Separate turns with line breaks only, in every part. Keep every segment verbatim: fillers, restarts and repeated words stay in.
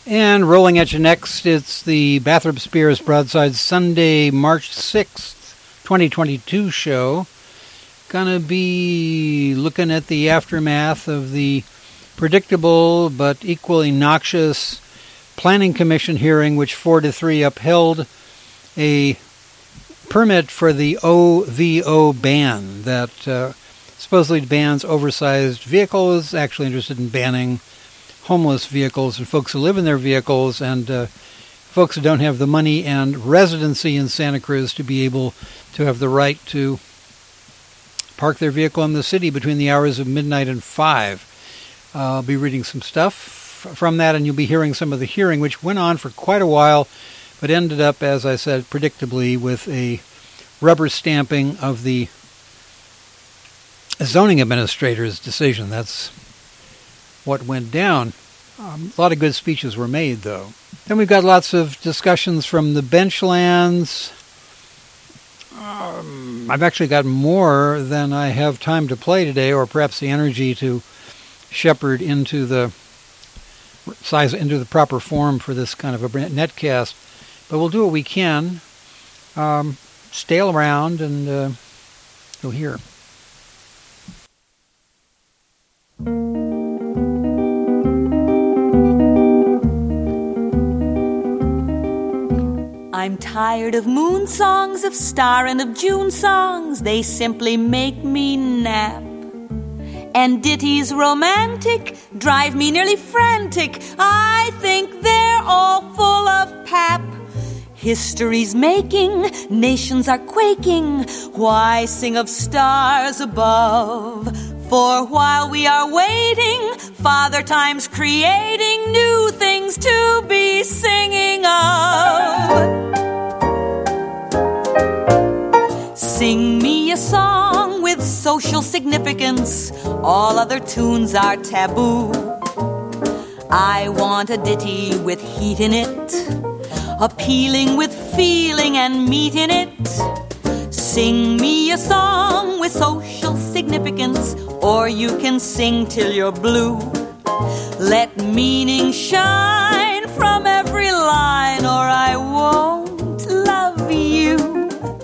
And rolling at you next, it's the Bathrop Spears Broadside Sunday, March sixth, twenty twenty-two show. Gonna be looking at the aftermath of the predictable but equally noxious Planning Commission hearing, which four to three upheld a permit for the O V O ban that uh, supposedly bans oversized vehicles, actually interested in banning homeless vehicles and folks who live in their vehicles, and uh, folks who don't have the money and residency in Santa Cruz to be able to have the right to park their vehicle in the city between the hours of midnight and five. Uh, I'll be reading some stuff from that, and you'll be hearing some of the hearing, which went on for quite a while, but ended up, as I said, predictably with a rubber stamping of the zoning administrator's decision. That's what went down. Um, a lot of good speeches were made, though. Then we've got lots of discussions from the benchlands. Um, I've actually got more than I have time to play today, or perhaps the energy to shepherd into the size into the proper form for this kind of a netcast. But we'll do what we can. Um, stay around, and uh, you'll hear.
I'm tired of moon songs, of star and of June songs. They simply make me nap. And ditties romantic drive me nearly frantic. I think they're all full of pap. History's making, nations are quaking. Why sing of stars above? For while we are waiting, Father Time's creating new things to be singing of. Sing me a song with social significance. All other tunes are taboo. I want a ditty with heat in it, appealing with feeling and meat in it. Sing me a song with social significance, or you can sing till you're blue. Let meaning shine from every line, or I won't love you.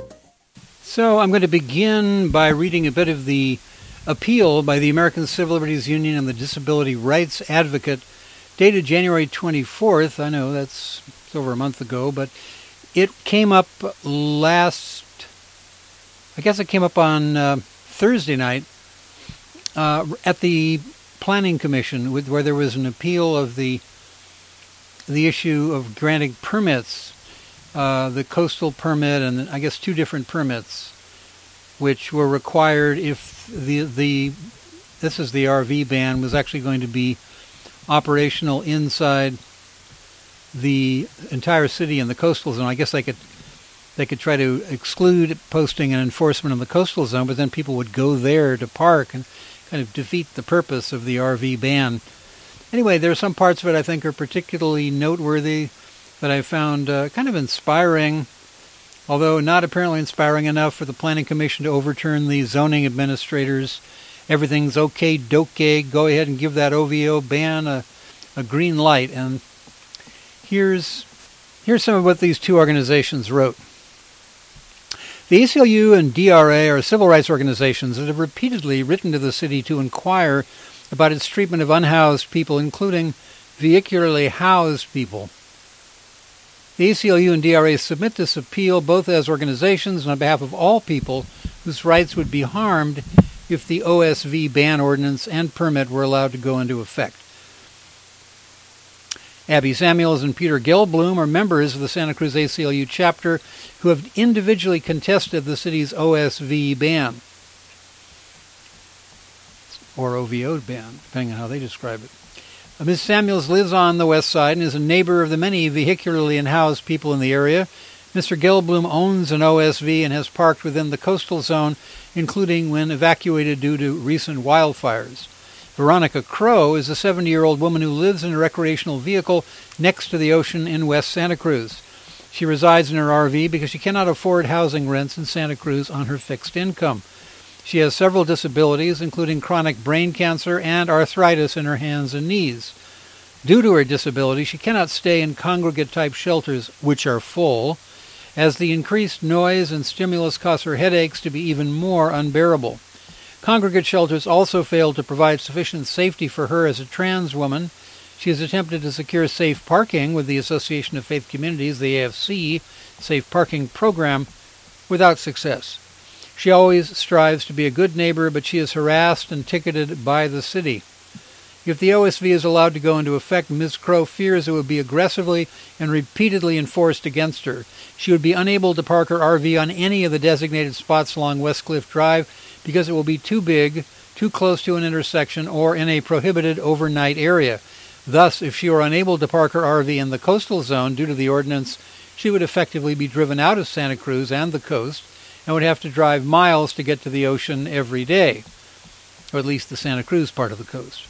So I'm going to begin by reading a bit of the appeal by the American Civil Liberties Union and the Disability Rights Advocate, dated January twenty-fourth. I know that's it's over a month ago, but it came up last, I guess it came up on uh, Thursday night uh, at the Planning Commission, with, where there was an appeal of the the issue of granting permits, uh, the coastal permit and I guess two different permits, which were required if the the this is the R V ban was actually going to be operational inside the entire city and the coastal zone. I guess they could they could try to exclude posting and enforcement in the coastal zone, but then people would go there to park and kind of defeat the purpose of the R V ban. Anyway, there are some parts of it I think are particularly noteworthy that I found uh, kind of inspiring, although not apparently inspiring enough for the Planning Commission to overturn the zoning administrators. Everything's okay, doke, go ahead and give that O V O ban a, a green light. And here's here's some of what these two organizations wrote. The A C L U and D R A are civil rights organizations that have repeatedly written to the city to inquire about its treatment of unhoused people, including vehicularly housed people. The A C L U and D R A submit this appeal both as organizations and on behalf of all people whose rights would be harmed if the O S V ban ordinance and permit were allowed to go into effect. Abby Samuels and Peter Gelblum are members of the Santa Cruz A C L U chapter who have individually contested the city's O S V ban, or O V O ban, depending on how they describe it. Miz Samuels lives on the west side and is a neighbor of the many vehicularly unhoused people in the area. Mister Gelblum owns an O S V and has parked within the coastal zone, including when evacuated due to recent wildfires. Veronica Crow is a seventy-year-old woman who lives in a recreational vehicle next to the ocean in West Santa Cruz. She resides in her R V because she cannot afford housing rents in Santa Cruz on her fixed income. She has several disabilities, including chronic brain cancer and arthritis in her hands and knees. Due to her disability, she cannot stay in congregate-type shelters, which are full, as the increased noise and stimulus cause her headaches to be even more unbearable. Congregate shelters also fail to provide sufficient safety for her as a trans woman. She has attempted to secure safe parking with the Association of Faith Communities, the A F C, Safe Parking Program, without success. She always strives to be a good neighbor, but she is harassed and ticketed by the city. If the O S V is allowed to go into effect, Miz Crow fears it would be aggressively and repeatedly enforced against her. She would be unable to park her R V on any of the designated spots along Westcliff Drive because it will be too big, too close to an intersection, or in a prohibited overnight area. Thus, if she were unable to park her R V in the coastal zone due to the ordinance, she would effectively be driven out of Santa Cruz and the coast and would have to drive miles to get to the ocean every day, or at least the Santa Cruz part of the coast.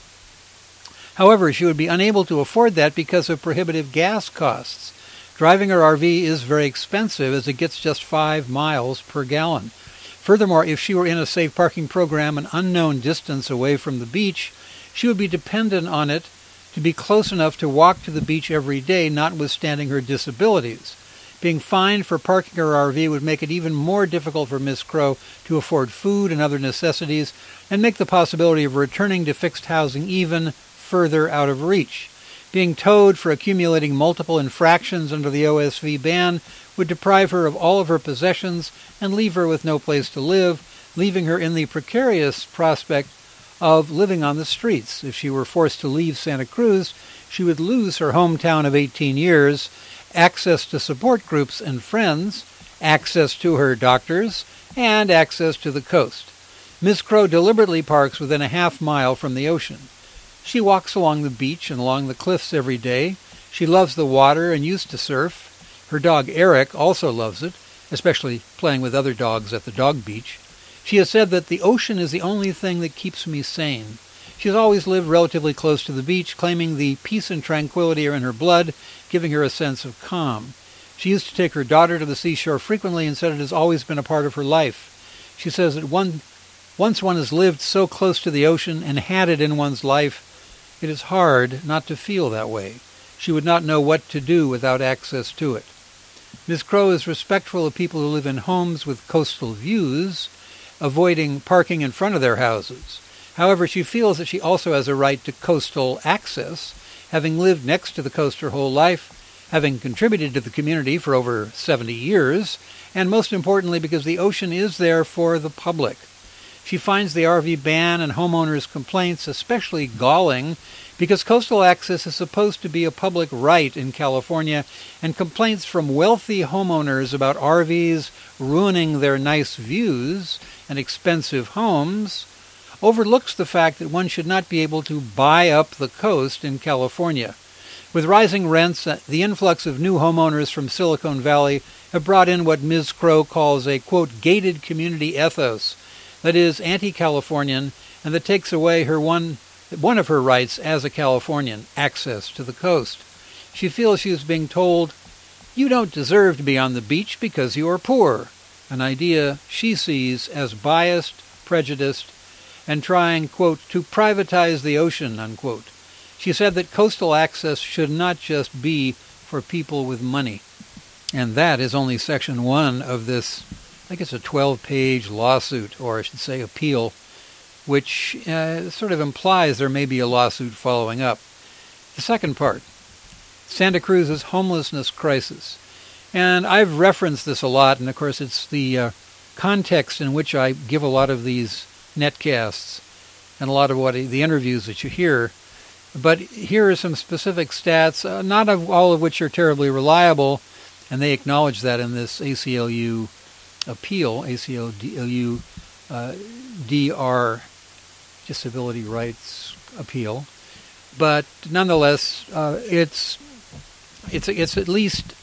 However, she would be unable to afford that because of prohibitive gas costs. Driving her R V is very expensive as it gets just five miles per gallon. Furthermore, if she were in a safe parking program an unknown distance away from the beach, she would be dependent on it to be close enough to walk to the beach every day, notwithstanding her disabilities. Being fined for parking her R V would make it even more difficult for Miz Crow to afford food and other necessities and make the possibility of returning to fixed housing even further out of reach. Being towed for accumulating multiple infractions under the O S V ban would deprive her of all of her possessions and leave her with no place to live, leaving her in the precarious prospect of living on the streets. If she were forced to leave Santa Cruz, she would lose her hometown of eighteen years, access to support groups and friends, access to her doctors, and access to the coast. Miz Crow deliberately parks within a half mile from the ocean. She walks along the beach and along the cliffs every day. She loves the water and used to surf. Her dog Eric also loves it, especially playing with other dogs at the dog beach. She has said that the ocean is the only thing that keeps me sane. She has always lived relatively close to the beach, claiming the peace and tranquility are in her blood, giving her a sense of calm. She used to take her daughter to the seashore frequently and said it has always been a part of her life. She says that one, once one has lived so close to the ocean and had it in one's life, it is hard not to feel that way. She would not know what to do without access to it. Miz Crow is respectful of people who live in homes with coastal views, avoiding parking in front of their houses. However, she feels that she also has a right to coastal access, having lived next to the coast her whole life, having contributed to the community for over seventy years, and most importantly because the ocean is there for the public. She finds the R V ban and homeowners' complaints especially galling because coastal access is supposed to be a public right in California, and complaints from wealthy homeowners about R Vs ruining their nice views and expensive homes overlooks the fact that one should not be able to buy up the coast in California. With rising rents, the influx of new homeowners from Silicon Valley have brought in what Miz Crow calls a, quote, gated community ethos, that is anti-Californian, and that takes away her one one of her rights as a Californian, access to the coast. She feels she is being told, you don't deserve to be on the beach because you are poor, an idea she sees as biased, prejudiced, and trying, quote, to privatize the ocean, unquote. She said that coastal access should not just be for people with money. And that is only section one of this, I think it's a twelve-page lawsuit, or I should say appeal, which uh, sort of implies there may be a lawsuit following up. The second part, Santa Cruz's homelessness crisis. And I've referenced this a lot, and of course it's the uh, context in which I give a lot of these netcasts and a lot of what the interviews that you hear. But here are some specific stats, uh, not of all of which are terribly reliable, and they acknowledge that in this A C L U appeal, A C L U uh, D R, Disability Rights Appeal. But nonetheless, uh, it's it's it's at least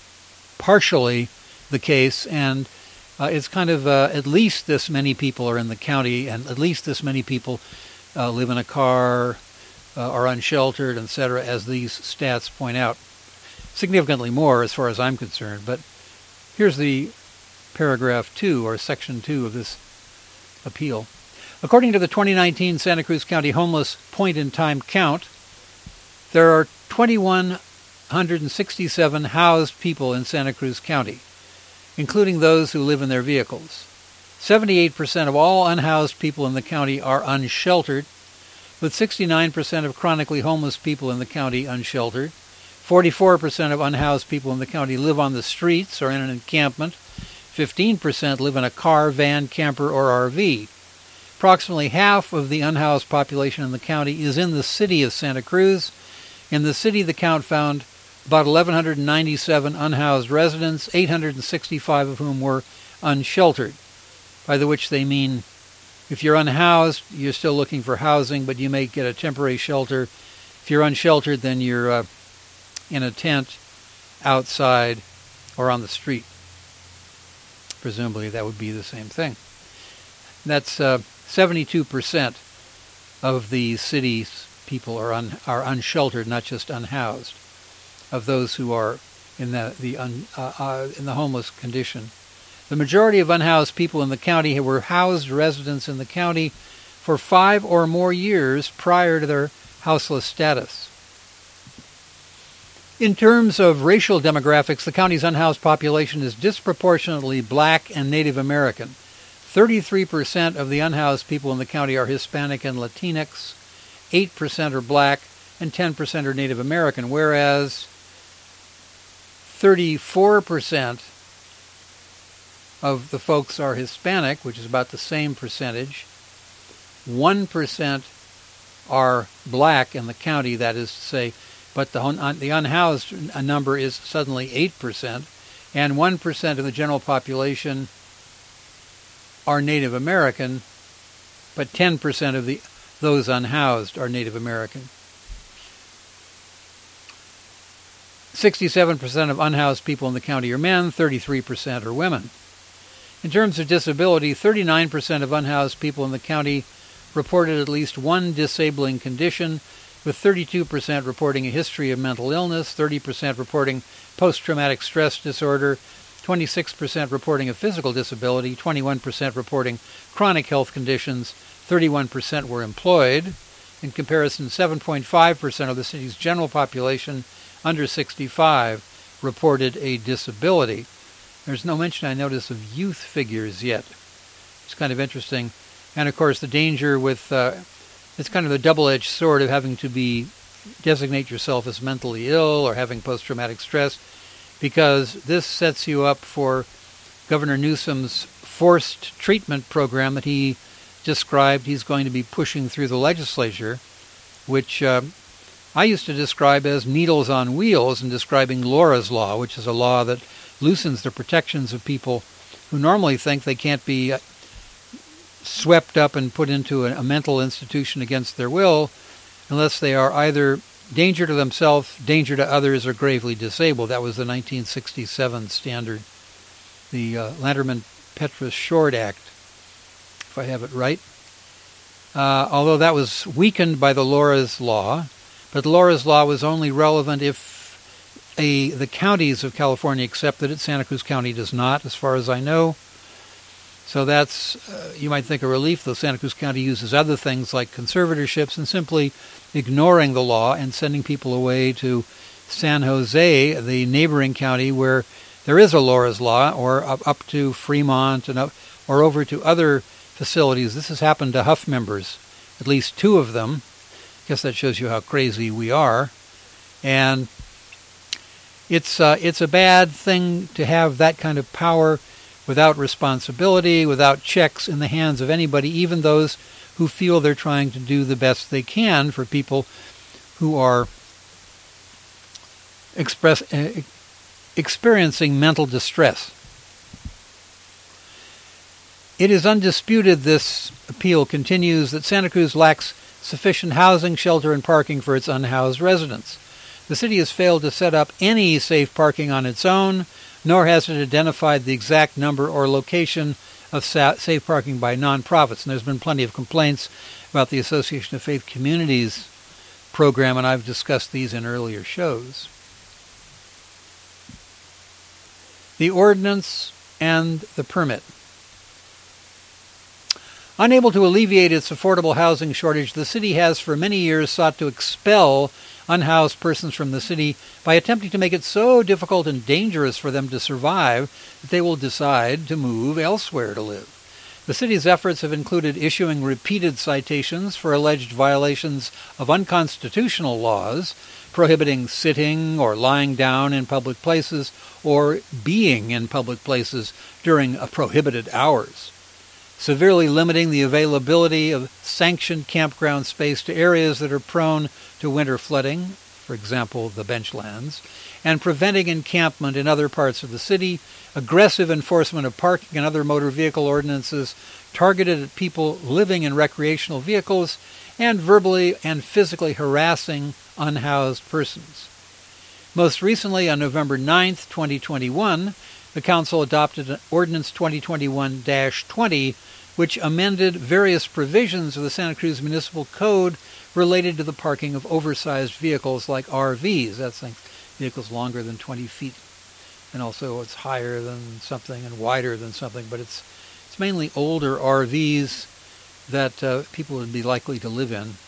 partially the case, and uh, it's kind of uh, at least this many people are in the county, and at least this many people uh, live in a car, uh, are unsheltered, et cetera, as these stats point out. Significantly more as far as I'm concerned. But here's the paragraph two, or section two of this appeal. According to the twenty nineteen Santa Cruz County Homeless Point-in-Time Count, There are two thousand one hundred sixty-seven housed people in Santa Cruz County, including those who live in their vehicles. seventy-eight percent of all unhoused people in the county are unsheltered, with sixty-nine percent of chronically homeless people in the county unsheltered. forty-four percent of unhoused people in the county live on the streets or in an encampment. fifteen percent live in a car, van, camper, or R V. Approximately half of the unhoused population in the county is in the city of Santa Cruz. In the city, the count found about one thousand one hundred ninety-seven unhoused residents, eight hundred sixty-five of whom were unsheltered, by the which they mean if you're unhoused, you're still looking for housing, but you may get a temporary shelter. If you're unsheltered, then you're uh, in a tent outside or on the street. Presumably that would be the same thing. That's uh, seventy-two percent of the city's people are un, are unsheltered, not just unhoused, of those who are in the the un, uh, uh, in the homeless condition. The majority of unhoused people in the county were housed residents in the county for five or more years prior to their houseless status. In terms of racial demographics, the county's unhoused population is disproportionately black and Native American. thirty-three percent of the unhoused people in the county are Hispanic and Latinx, eight percent are black, and ten percent are Native American, whereas thirty-four percent of the folks are Hispanic, which is about the same percentage. one percent are black in the county, that is to say, but the, un- the unhoused number is suddenly eight percent, and one percent of the general population are Native American, but ten percent of the those unhoused are Native American. sixty-seven percent of unhoused people in the county are men, thirty-three percent are women. In terms of disability, thirty-nine percent of unhoused people in the county reported at least one disabling condition, with thirty-two percent reporting a history of mental illness, thirty percent reporting post-traumatic stress disorder, twenty-six percent reporting a physical disability, twenty-one percent reporting chronic health conditions, thirty-one percent were employed. In comparison, seven point five percent of the city's general population under sixty-five reported a disability. There's no mention, I notice, of youth figures yet. It's kind of interesting. And, of course, the danger with, uh, it's kind of a double-edged sword of having to be, designate yourself as mentally ill or having post-traumatic stress, because this sets you up for Governor Newsom's forced treatment program that he described he's going to be pushing through the legislature, which uh, I used to describe as needles on wheels in describing Laura's Law, which is a law that loosens the protections of people who normally think they can't be swept up and put into a, a mental institution against their will unless they are either danger to themselves, danger to others, or gravely disabled. That was the nineteen sixty-seven standard, the uh, Lanterman-Petrus-Short Act, if I have it right. Uh, although that was weakened by the Laura's Law, but Laura's Law was only relevant if A, the counties of California accepted it. Santa Cruz County does not, as far as I know. So that's, uh, you might think, a relief, though Santa Cruz County uses other things like conservatorships and simply ignoring the law and sending people away to San Jose, the neighboring county where there is a Laura's Law, or up, up to Fremont and up, or over to other facilities. This has happened to Huff members, at least two of them. I guess that shows you how crazy we are. And It's uh, it's a bad thing to have that kind of power without responsibility, without checks in the hands of anybody, even those who feel they're trying to do the best they can for people who are express, uh, experiencing mental distress. It is undisputed, this appeal continues, that Santa Cruz lacks sufficient housing, shelter, and parking for its unhoused residents. The city has failed to set up any safe parking on its own, nor has it identified the exact number or location of sa- safe parking by nonprofits. And there's been plenty of complaints about the Association of Faith Communities program, and I've discussed these in earlier shows. The ordinance and the permit. Unable to alleviate its affordable housing shortage, the city has for many years sought to expel unhoused persons from the city by attempting to make it so difficult and dangerous for them to survive that they will decide to move elsewhere to live. The city's efforts have included issuing repeated citations for alleged violations of unconstitutional laws, prohibiting sitting or lying down in public places or being in public places during prohibited hours, severely limiting the availability of sanctioned campground space to areas that are prone to winter flooding, for example, the benchlands, and preventing encampment in other parts of the city, aggressive enforcement of parking and other motor vehicle ordinances targeted at people living in recreational vehicles, and verbally and physically harassing unhoused persons. Most recently, on November ninth, twenty twenty-one, the Council adopted Ordinance twenty twenty-one dash twenty, which amended various provisions of the Santa Cruz Municipal Code related to the parking of oversized vehicles like R Vs. That's like vehicles longer than twenty feet. And also it's higher than something and wider than something, but it's it's mainly older R Vs that uh, people would be likely to live in.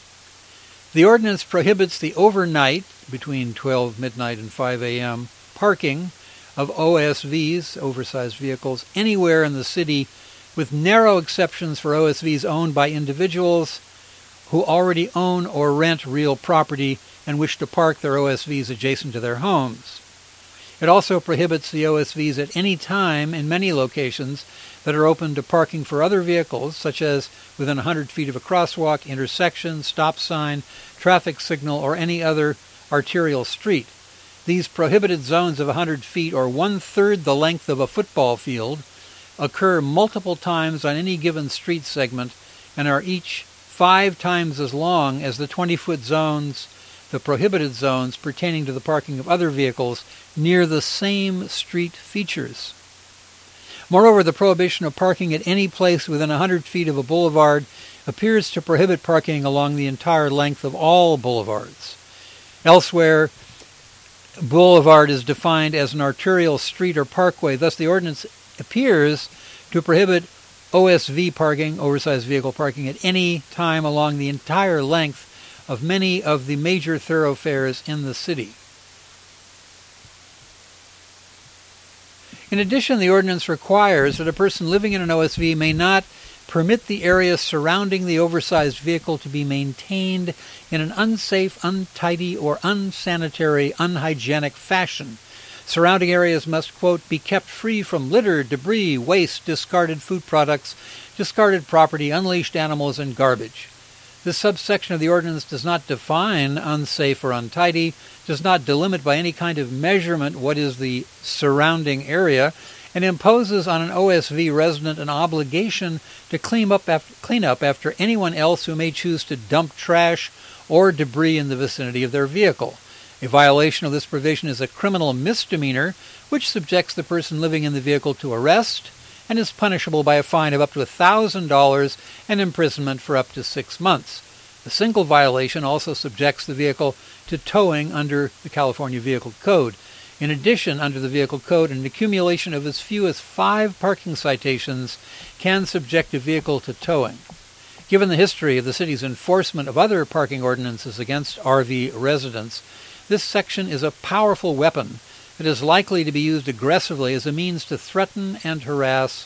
The ordinance prohibits the overnight, between twelve midnight and five a.m., parking of O S Vs, oversized vehicles, anywhere in the city, with narrow exceptions for O S Vs owned by individuals who already own or rent real property and wish to park their O S Vs adjacent to their homes. It also prohibits the O S Vs at any time in many locations that are open to parking for other vehicles, such as within one hundred feet of a crosswalk, intersection, stop sign, traffic signal, or any other arterial street. These prohibited zones of one hundred feet, or one-third the length of a football field, occur multiple times on any given street segment and are each five times as long as the twenty-foot zones, the prohibited zones pertaining to the parking of other vehicles near the same street features. Moreover, the prohibition of parking at any place within one hundred feet of a boulevard appears to prohibit parking along the entire length of all boulevards. Elsewhere, boulevard is defined as an arterial street or parkway. Thus, the ordinance appears to prohibit O S V parking, oversized vehicle parking, at any time along the entire length of many of the major thoroughfares in the city. In addition, the ordinance requires that a person living in an O S V may not permit the area surrounding the oversized vehicle to be maintained in an unsafe, untidy, or unsanitary, unhygienic fashion. Surrounding areas must, quote, be kept free from litter, debris, waste, discarded food products, discarded property, unleashed animals, and garbage. This subsection of the ordinance does not define unsafe or untidy, does not delimit by any kind of measurement what is the surrounding area, and imposes on an O S V resident an obligation to clean up after, clean up after anyone else who may choose to dump trash or debris in the vicinity of their vehicle. A violation of this provision is a criminal misdemeanor, which subjects the person living in the vehicle to arrest and is punishable by a fine of up to one thousand dollars and imprisonment for up to six months. A single violation also subjects the vehicle to towing under the California Vehicle Code. In addition, under the Vehicle Code, an accumulation of as few as five parking citations can subject a vehicle to towing. Given the history of the city's enforcement of other parking ordinances against R V residents, this section is a powerful weapon that is likely to be used aggressively as a means to threaten and harass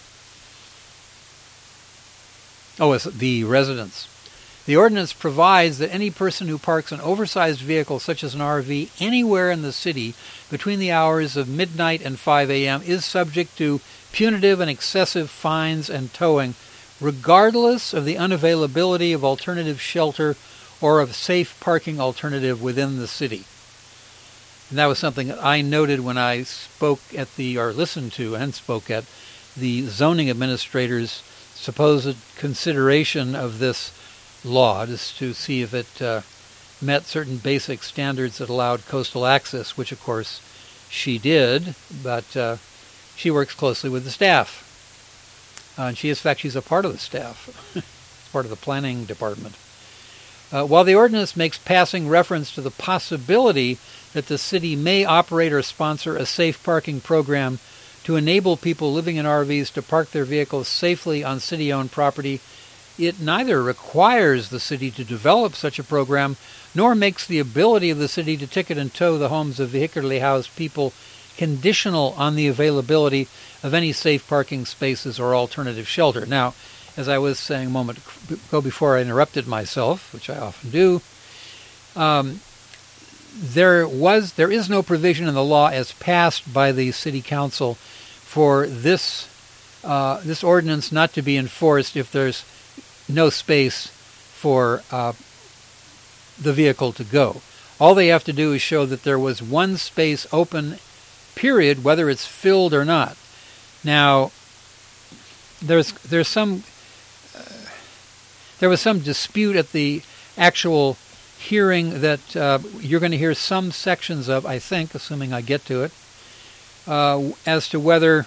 O S V residents. The ordinance provides that any person who parks an oversized vehicle such as an R V anywhere in the city between the hours of midnight and five a.m. is subject to punitive and excessive fines and towing, regardless of the unavailability of alternative shelter or of safe parking alternative within the city. And that was something that I noted when I spoke at the, or listened to and spoke at the zoning administrator's supposed consideration of this law, just to see if it uh, met certain basic standards that allowed coastal access, which of course she did, but uh, she works closely with the staff. Uh, and she, in fact, she's a part of the staff, part of the planning department. Uh, while the ordinance makes passing reference to the possibility that the city may operate or sponsor a safe parking program to enable people living in R Vs to park their vehicles safely on city-owned property, it neither requires the city to develop such a program nor makes the ability of the city to ticket and tow the homes of vehicularly housed people conditional on the availability of any safe parking spaces or alternative shelter. Now, as I was saying a moment ago before I interrupted myself, which I often do, um, there was there is no provision in the law as passed by the city council for this uh, this ordinance not to be enforced if there's no space for uh, the vehicle to go. All they have to do is show that there was one space open, period, whether it's filled or not. Now, there's there's some uh, there was some dispute at the actual hearing that uh, you're going to hear some sections of, I think, assuming I get to it, uh, as to whether,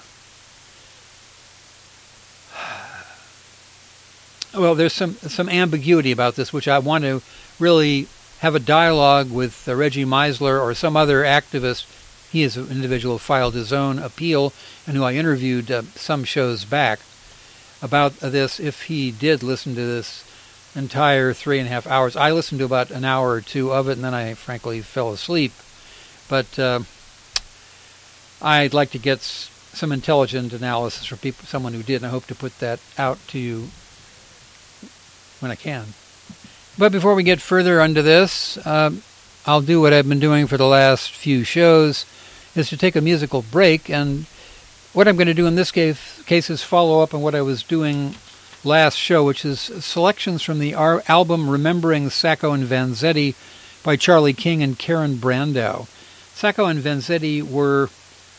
well, there's some, some ambiguity about this, which I want to really have a dialogue with uh, Reggie Meisler or some other activist. He is an individual who filed his own appeal and who I interviewed uh, some shows back about uh, this, if he did listen to this entire three and a half hours. I listened to about an hour or two of it, and then I frankly fell asleep. But uh, I'd like to get s- some intelligent analysis from people, someone who did, and I hope to put that out to you when I can. But before we get further into this, uh, I'll do what I've been doing for the last few shows, is to take a musical break. And what I'm going to do in this case, case is follow up on what I was doing last show, which is selections from the ar- album Remembering Sacco and Vanzetti by Charlie King and Karen Brandau. Sacco and Vanzetti were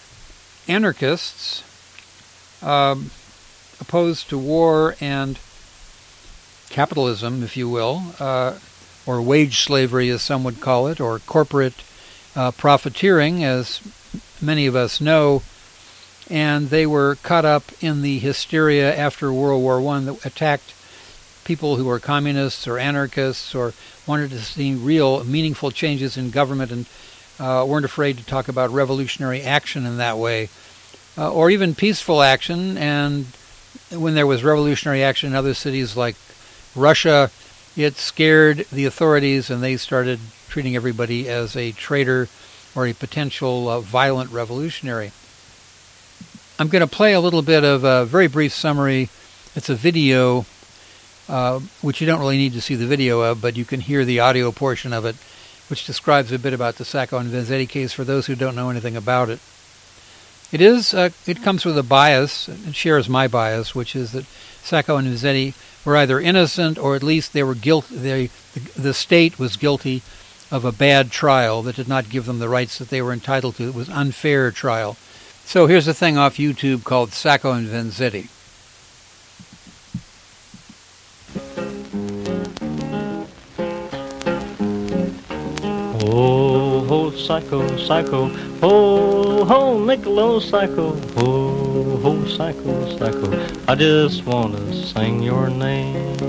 anarchists um, opposed to war and capitalism, if you will, uh, or wage slavery, as some would call it, or corporate uh, profiteering, as many of us know. And they were caught up in the hysteria after World War One that attacked people who were communists or anarchists or wanted to see real, meaningful changes in government and uh, weren't afraid to talk about revolutionary action in that way, uh, or even peaceful action. And when there was revolutionary action in other cities like Russia, it scared the authorities, and they started treating everybody as a traitor or a potential uh, violent revolutionary. I'm going to play a little bit of a very brief summary. It's a video, uh, which you don't really need to see the video of, but you can hear the audio portion of it, which describes a bit about the Sacco and Vanzetti case for those who don't know anything about it. It is. Uh, it comes with a bias. It shares my bias, which is that Sacco and Vanzetti were either innocent or at least they were guilty. They, the, the state was guilty of a bad trial that did not give them the rights that they were entitled to. It was an unfair trial. So here's a thing off YouTube called Sacco and Vanzetti.
Oh, ho, Sacco, Sacco, ho, ho, Niccolo, Sacco, ho, ho, Sacco, Sacco, I just want to sing your name.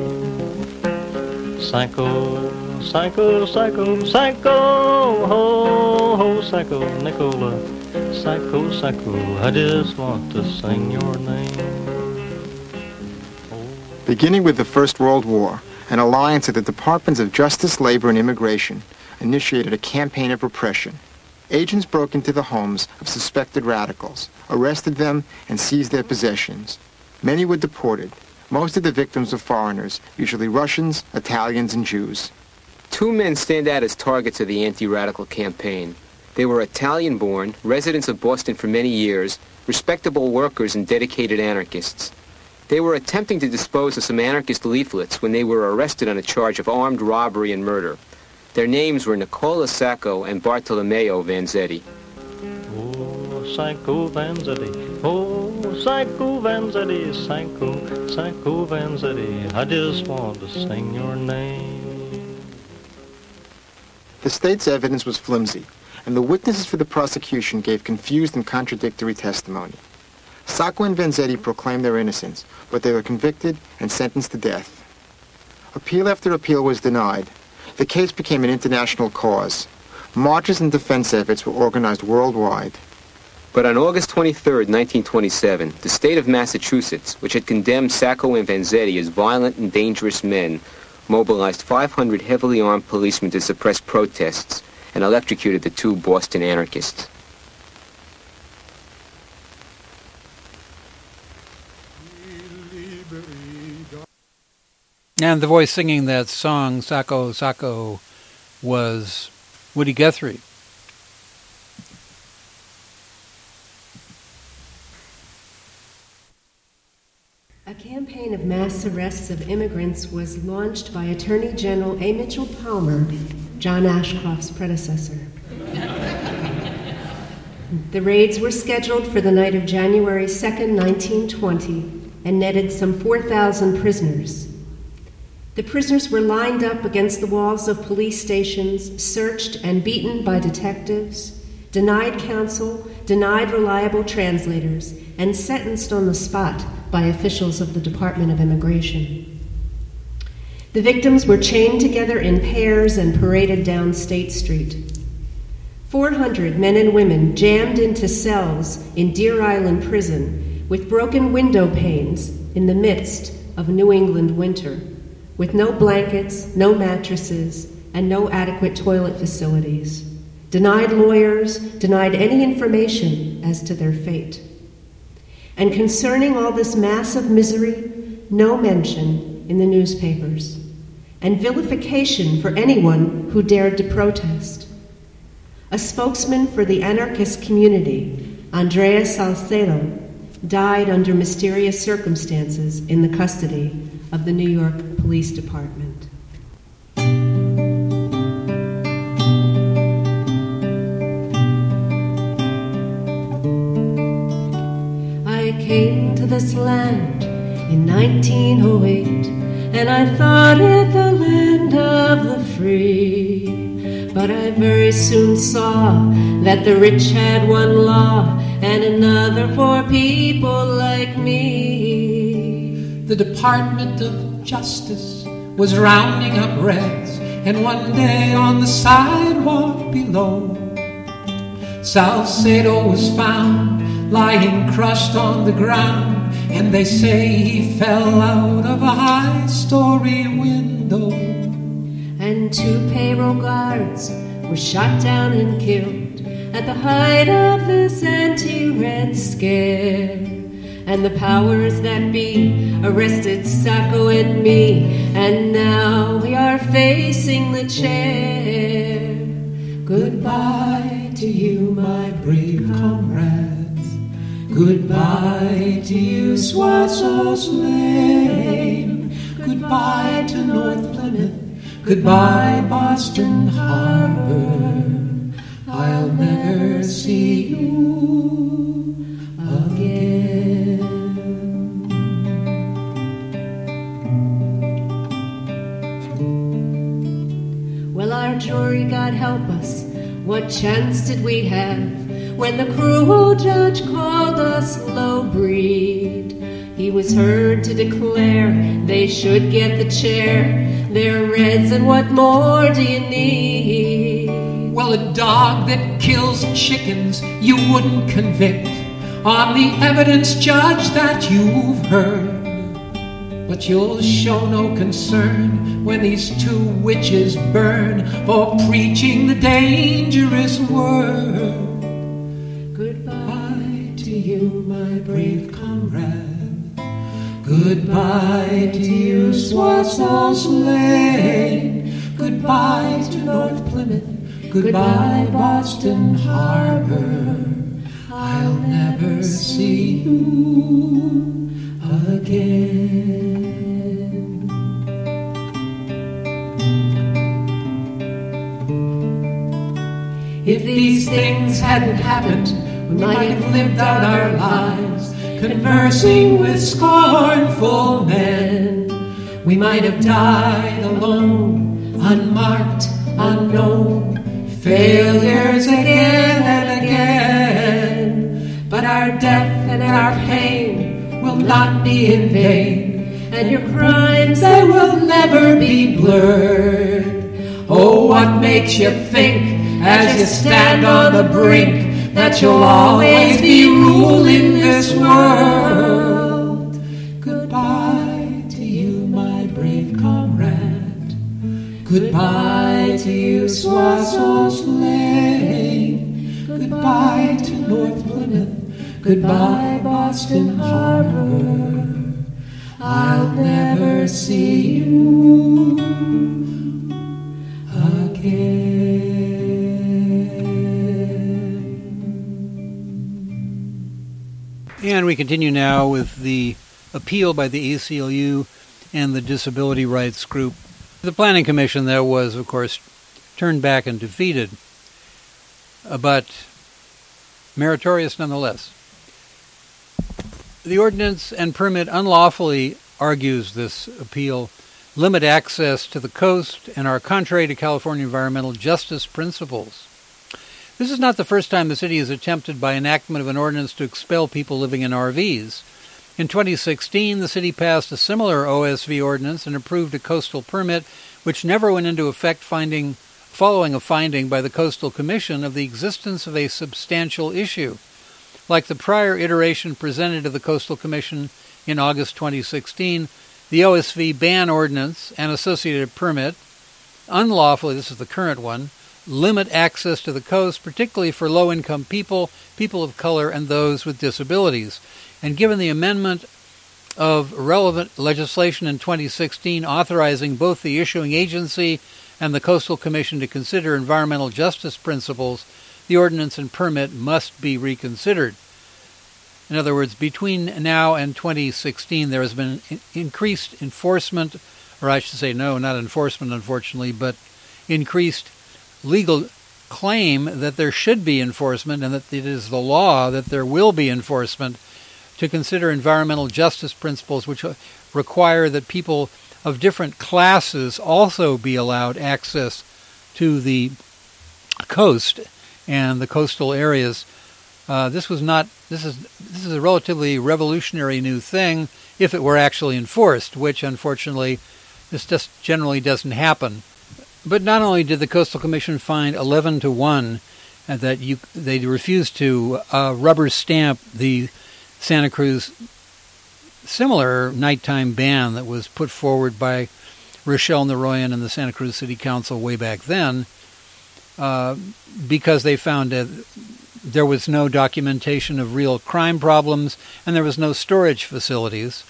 Sacco, Sacco, Sacco, Sacco, ho, ho, Sacco, Nicola, Sacco, Sacco, I just want to sing your name. Oh.
Beginning with the First World War, an alliance of the Departments of Justice, Labor, and Immigration initiated a campaign of repression. Agents broke into the homes of suspected radicals, arrested them, and seized their possessions. Many were deported. Most of the victims were foreigners, usually Russians, Italians, and Jews.
Two men stand out as targets of the anti-radical campaign. They were Italian-born, residents of Boston for many years, respectable workers and dedicated anarchists. They were attempting to dispose of some anarchist leaflets when they were arrested on a charge of armed robbery and murder. Their names were Nicola Sacco and Bartolomeo Vanzetti.
Oh, Sacco Vanzetti, oh, Sacco Vanzetti, Sacco, Sacco Vanzetti, I just want to sing your name.
The state's evidence was flimsy, and the witnesses for the prosecution gave confused and contradictory testimony. Sacco and Vanzetti proclaimed their innocence, but they were convicted and sentenced to death. Appeal after appeal was denied. The case became an international cause. Marches and defense efforts were organized worldwide.
But on August twenty-third, nineteen twenty-seven, the state of Massachusetts, which had condemned Sacco and Vanzetti as violent and dangerous men, mobilized five hundred heavily armed policemen to suppress protests and electrocuted the two Boston anarchists.
And the voice singing that song, Sacco, Sacco, was Woody Guthrie.
A campaign of mass arrests of immigrants was launched by Attorney General A. Mitchell Palmer, John Ashcroft's predecessor. The raids were scheduled for the night of January second, nineteen twenty, and netted some four thousand prisoners. The prisoners were lined up against the walls of police stations, searched and beaten by detectives, denied counsel, denied reliable translators, and sentenced on the spot by officials of the Department of Immigration. The victims were chained together in pairs and paraded down State Street. four hundred men and women jammed into cells in Deer Island Prison with broken window panes in the midst of New England winter, with no blankets, no mattresses, and no adequate toilet facilities, denied lawyers, denied any information as to their fate. And concerning all this mass of misery, no mention in the newspapers, and vilification for anyone who dared to protest. A spokesman for the anarchist community, Andrea Salcedo, died under mysterious circumstances in the custody of the New York Police Department. I came to this land in nineteen oh eight, and I thought it the land of the free. But I very soon saw that the rich had one law and another for people like me.
The Department of Justice was rounding up reds, and one day on the sidewalk below, Salcedo was found lying crushed on the ground, and they say he fell out of a high-story window.
And two payroll guards were shot down and killed at the height of this anti-red scare. And the powers that be arrested Sacco and me, and now we are facing the chair. Goodbye to you, my brave comrades. Goodbye to you, Swazzos Lane. Goodbye to North Plymouth. Goodbye, Boston Harbor. I'll never see you again. Well, our jury, God help us, what chance did we have when the cruel judge called us low breed? He was heard to declare they should get the chair. They're reds, and what more do you need?
Well, a dog that kills chickens you wouldn't convict on the evidence, judge, that you've heard. But you'll show no concern when these two witches burn for preaching the dangerous word.
Goodbye to you, my brave comrade.
Goodbye to you, Swazzos Lane. Goodbye to North Plymouth. Goodbye, Boston Harbor. I'll never see you again. If these things hadn't happened, we might have lived out our lives conversing with scornful men. We might have died alone, unmarked, unknown, failures again and again. But our death and our pain will not be in vain, and your crimes, they will never be blurred. Oh, what makes you think as you stand on the brink that you'll always be ruling this world. Goodbye to you, my brave comrade. Goodbye to you, Swassels Lane. Goodbye to North Plymouth. Goodbye, Boston Harbor. I'll never see you again.
And we continue now with the appeal by the A C L U and the Disability Rights Group. The Planning Commission, that was, of course, turned back and defeated, but meritorious nonetheless. The ordinance and permit unlawfully, argues this appeal, limit access to the coast and are contrary to California environmental justice principles. This is not the first time the city has attempted by enactment of an ordinance to expel people living in R Vs. In twenty sixteen, the city passed a similar O S V ordinance and approved a coastal permit, which never went into effect finding, following a finding by the Coastal Commission of the existence of a substantial issue. Like the prior iteration presented to the Coastal Commission in August twenty sixteen, the O S V ban ordinance and associated permit unlawfully, this is the current one, limit access to the coast, particularly for low-income people, people of color, and those with disabilities. And given the amendment of relevant legislation in twenty sixteen authorizing both the issuing agency and the Coastal Commission to consider environmental justice principles, the ordinance and permit must be reconsidered. In other words, between now and twenty sixteen, there has been increased enforcement, or I should say no, not enforcement, unfortunately, but increased legal claim that there should be enforcement and that it is the law that there will be enforcement to consider environmental justice principles, which require that people of different classes also be allowed access to the coast and the coastal areas. Uh, this was not. This is this is a relatively revolutionary new thing if it were actually enforced, which unfortunately this just generally doesn't happen. But not only did the Coastal Commission find eleven to one uh, that you they refused to uh, rubber stamp the Santa Cruz similar nighttime ban that was put forward by Rochelle Naroyan and the Santa Cruz City Council way back then, uh, because they found that there was no documentation of real crime problems and there was no storage facilities.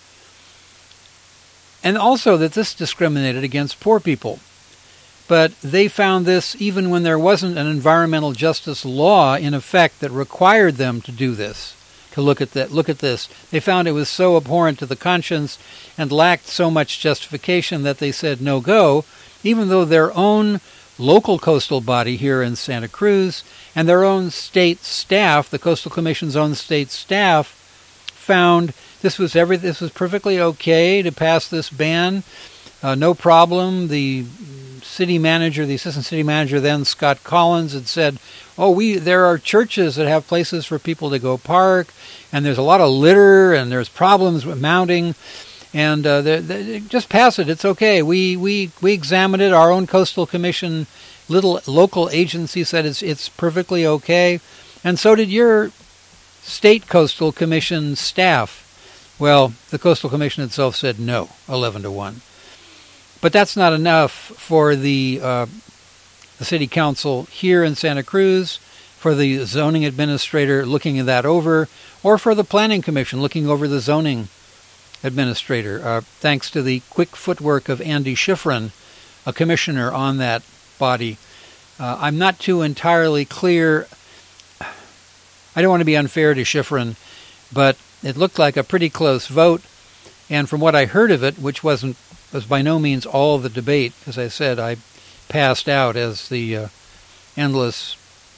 And also that this discriminated against poor people. But they found this even when there wasn't an environmental justice law in effect that required them to do this, to look at that. Look at this. They found it was so abhorrent to the conscience and lacked so much justification that they said no go, even though their own local coastal body here in Santa Cruz and their own state staff, the Coastal Commission's own state staff, found this was every this was perfectly okay to pass this ban, uh, no problem. The city manager, the assistant city manager then, Scott Collins, had said, oh, we there are churches that have places for people to go park, and there's a lot of litter, and there's problems with mounting, and uh, they, they, just pass it. It's okay. We we we examined it. Our own Coastal Commission, little local agency said it's it's perfectly okay, and so did your state Coastal Commission staff. Well, the Coastal Commission itself said no, eleven to one. But that's not enough for the uh, the city council here in Santa Cruz, for the zoning administrator looking that over, or for the planning commission looking over the zoning administrator, uh, thanks to the quick footwork of Andy Schifrin, a commissioner on that body. Uh, I'm not too entirely clear. I don't want to be unfair to Schifrin, but it looked like a pretty close vote. And from what I heard of it, which wasn't was by no means all of the debate, as I said, I passed out as the uh, endless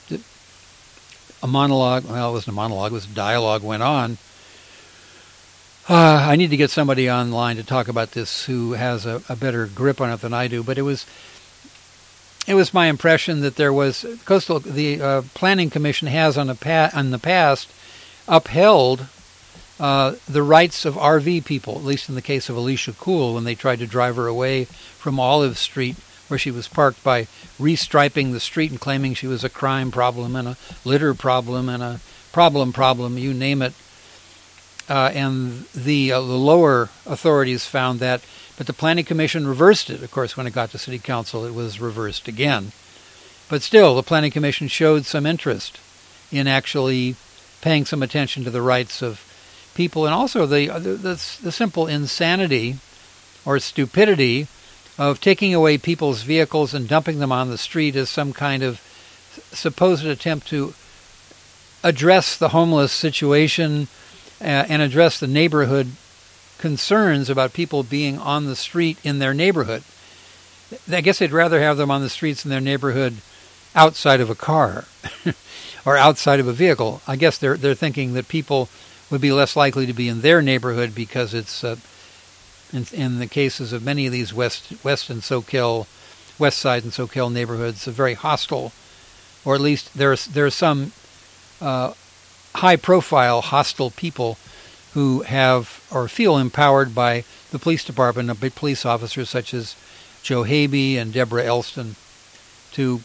a monologue, well, it wasn't a monologue, it was a dialogue went on. Uh, I need to get somebody online to talk about this who has a, a better grip on it than I do, but it was it was my impression that there was, Coastal, the uh, Planning Commission has on the, pa- on the past upheld Uh, the rights of R V people, at least in the case of Alicia Kuhl, when they tried to drive her away from Olive Street where she was parked by restriping the street and claiming she was a crime problem and a litter problem and a problem problem, you name it. Uh, and the, uh, the lower authorities found that, but the Planning Commission reversed it. Of course, when it got to City Council, it was reversed again. But still, the Planning Commission showed some interest in actually paying some attention to the rights of people, and also the, the the the simple insanity or stupidity of taking away people's vehicles and dumping them on the street as some kind of supposed attempt to address the homeless situation uh, and address the neighborhood concerns about people being on the street in their neighborhood. I guess they'd rather have them on the streets in their neighborhood outside of a car or outside of a vehicle. I guess they're they're thinking that people would be less likely to be in their neighborhood because it's, uh, in, in the cases of many of these West West and SoCal, West Side and SoCal neighborhoods, a very hostile, or at least there's there are some uh, high-profile hostile people who have or feel empowered by the police department, of big police officers such as Joe Habe and Deborah Elston, to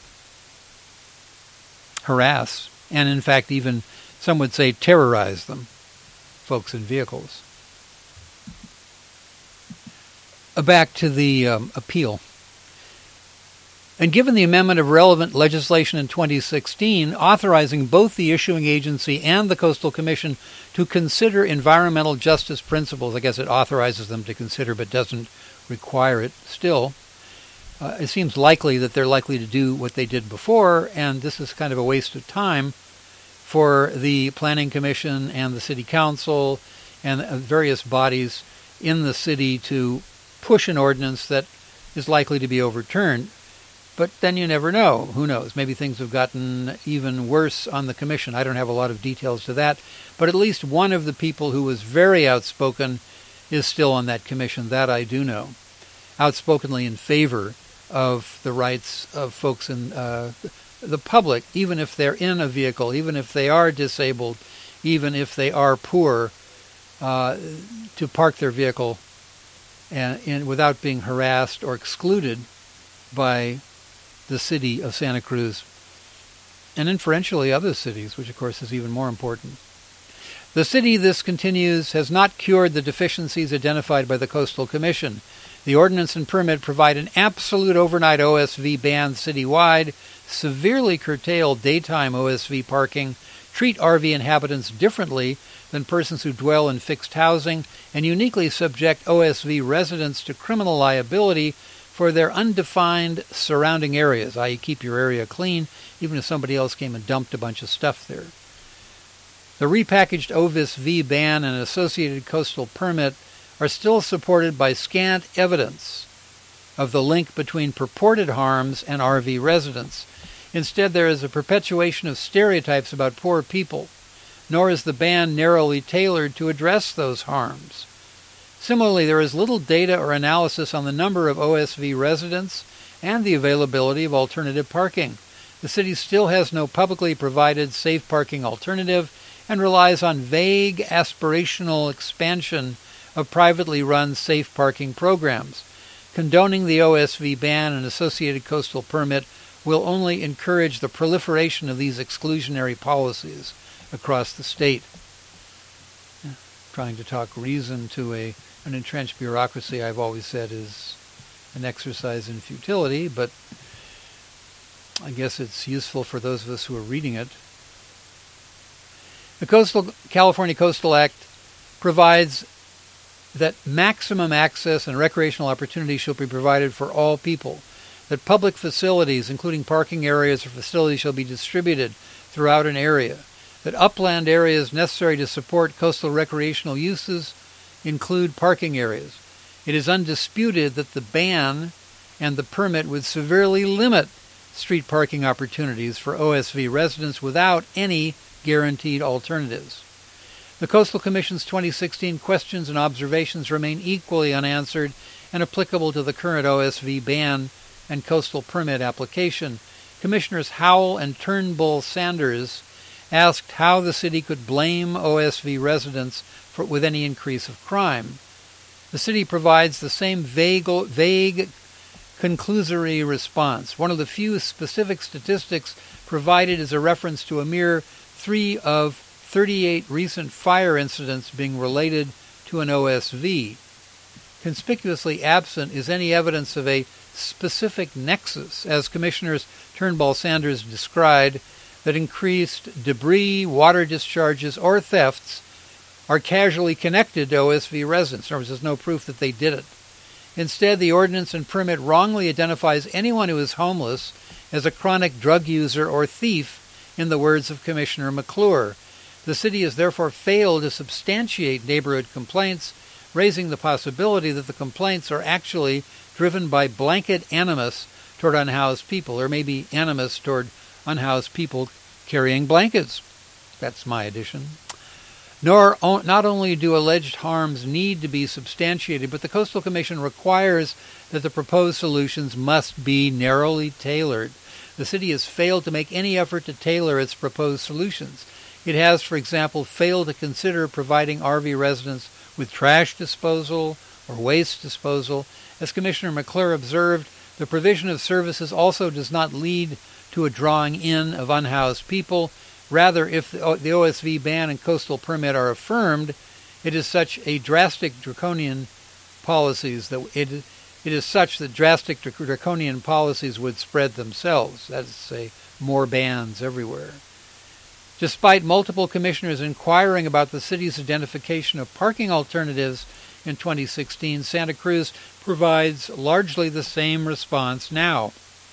harass and, in fact, even some would say terrorize them, folks in vehicles. Uh, back to the um, appeal. And given the amendment of relevant legislation in twenty sixteen, authorizing both the issuing agency and the Coastal Commission to consider environmental justice principles, I guess it authorizes them to consider but doesn't require it still, uh, it seems likely that they're likely to do what they did before, and this is kind of a waste of time for the Planning Commission and the City Council and various bodies in the city to push an ordinance that is likely to be overturned. But then you never know. Who knows? Maybe things have gotten even worse on the commission. I don't have a lot of details to that. But at least one of the people who was very outspoken is still on that commission. That I do know. Outspokenly in favor of the rights of folks in uh, the public, even if they're in a vehicle, even if they are disabled, even if they are poor, uh, to park their vehicle and, and without being harassed or excluded by the city of Santa Cruz, and inferentially other cities, which of course is even more important. The city, this continues, has not cured the deficiencies identified by the Coastal Commission. The ordinance and permit provide an absolute overnight O S V ban citywide, severely curtail daytime O S V parking, treat R V inhabitants differently than persons who dwell in fixed housing, and uniquely subject O S V residents to criminal liability for their undefined surrounding areas, that is keep your area clean, even if somebody else came and dumped a bunch of stuff there. The repackaged O V S V ban and associated coastal permit are still supported by scant evidence of the link between purported harms and R V residents. Instead, there is a perpetuation of stereotypes about poor people, nor is the ban narrowly tailored to address those harms. Similarly, there is little data or analysis on the number of O S V residents and the availability of alternative parking. The city still has no publicly provided safe parking alternative and relies on vague aspirational expansion of privately run safe parking programs. Condoning the O S V ban and associated coastal permit will only encourage the proliferation of these exclusionary policies across the state. Trying to talk reason to a an entrenched bureaucracy, I've always said, is an exercise in futility, but I guess it's useful for those of us who are reading it. The Coastal California Coastal Act provides that maximum access and recreational opportunity shall be provided for all people, that public facilities, including parking areas or facilities, shall be distributed throughout an area, that upland areas necessary to support coastal recreational uses include parking areas. It is undisputed that the ban and the permit would severely limit street parking opportunities for O S V residents without any guaranteed alternatives. The Coastal Commission's twenty sixteen questions and observations remain equally unanswered and applicable to the current O S V ban and coastal permit application. Commissioners Howell and Turnbull Sanders asked how the city could blame O S V residents for, with any increase of crime. The city provides the same vague, vague conclusory response. One of the few specific statistics provided is a reference to a mere three of thirty-eight recent fire incidents being related to an O S V. Conspicuously absent is any evidence of a specific nexus, as Commissioners Turnbull Sanders described, that increased debris, water discharges, or thefts are casually connected to O S V residents. In other words, there's no proof that they did it. Instead, the ordinance and permit wrongly identifies anyone who is homeless as a chronic drug user or thief, in the words of Commissioner McClure. The city has therefore failed to substantiate neighborhood complaints, raising the possibility that the complaints are actually driven by blanket animus toward unhoused people, or maybe animus toward unhoused people carrying blankets. That's my addition. Nor not only do alleged harms need to be substantiated, but the Coastal Commission requires that the proposed solutions must be narrowly tailored. The city has failed to make any effort to tailor its proposed solutions. It has, for example, failed to consider providing R V residents with trash disposal or waste disposal. As Commissioner McClure observed, the provision of services also does not lead to a drawing in of unhoused people. Rather, if the O S V ban and coastal permit are affirmed, it is such a drastic draconian policies that it it is such that drastic draconian policies would spread themselves. That is to say, more bans everywhere. Despite multiple commissioners inquiring about the city's identification of parking alternatives in twenty sixteen, Santa Cruz provides largely the same response now.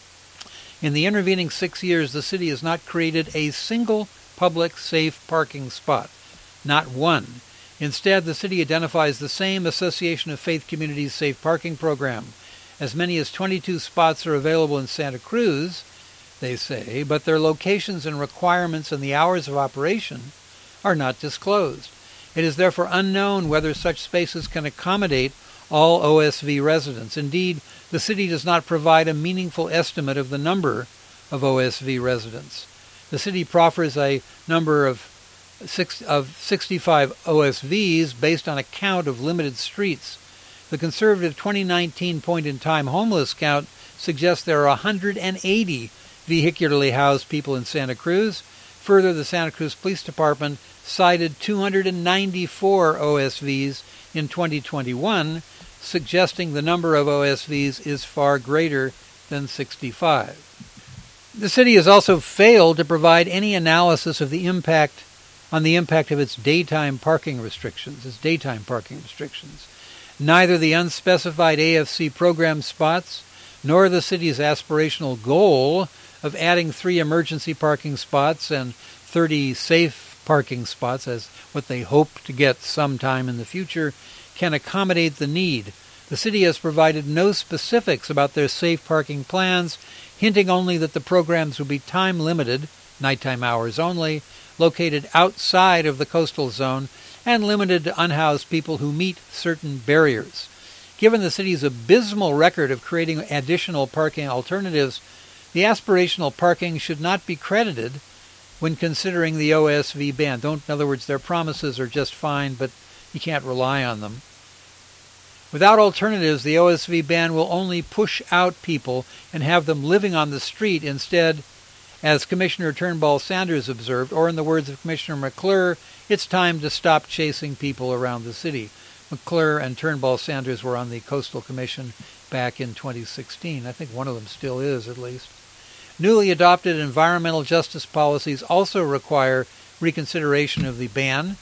In the intervening six years, the city has not created a single public safe parking spot. Not one. Instead, the city identifies the same Association of Faith Communities safe parking program. As many as twenty-two spots are available in Santa Cruz, they say, but their locations and requirements and the hours of operation are not disclosed. It is therefore unknown whether such spaces can accommodate all O S V residents. Indeed, the city does not provide a meaningful estimate of the number of O S V residents. The city proffers a number of six, of sixty-five O S Vs based on a count of limited streets. The conservative twenty nineteen point-in-time homeless count suggests there are one hundred eighty vehicularly housed people in Santa Cruz. Further, the Santa Cruz Police Department cited two hundred ninety-four O S Vs in twenty twenty-one, suggesting the number of O S Vs is far greater than sixty-five. The city has also failed to provide any analysis of the impact on the impact of its daytime parking restrictions, its daytime parking restrictions. Neither the unspecified A F C program spots nor the city's aspirational goal of adding three emergency parking spots and thirty safe parking spots, as what they hope to get sometime in the future, can accommodate the need. The city has provided no specifics about their safe parking plans, hinting only that the programs will be time-limited, nighttime hours only, located outside of the coastal zone, and limited to unhoused people who meet certain barriers. Given the city's abysmal record of creating additional parking alternatives, the aspirational parking should not be credited when considering the O S V ban. Don't, in other words, their promises are just fine, but you can't rely on them. Without alternatives, the O S V ban will only push out people and have them living on the street instead, as Commissioner Turnbull Sanders observed, or in the words of Commissioner McClure, it's time to stop chasing people around the city. McClure and Turnbull Sanders were on the Coastal Commission back in twenty sixteen. I think one of them still is, at least. Newly adopted environmental justice policies also require reconsideration of the ban.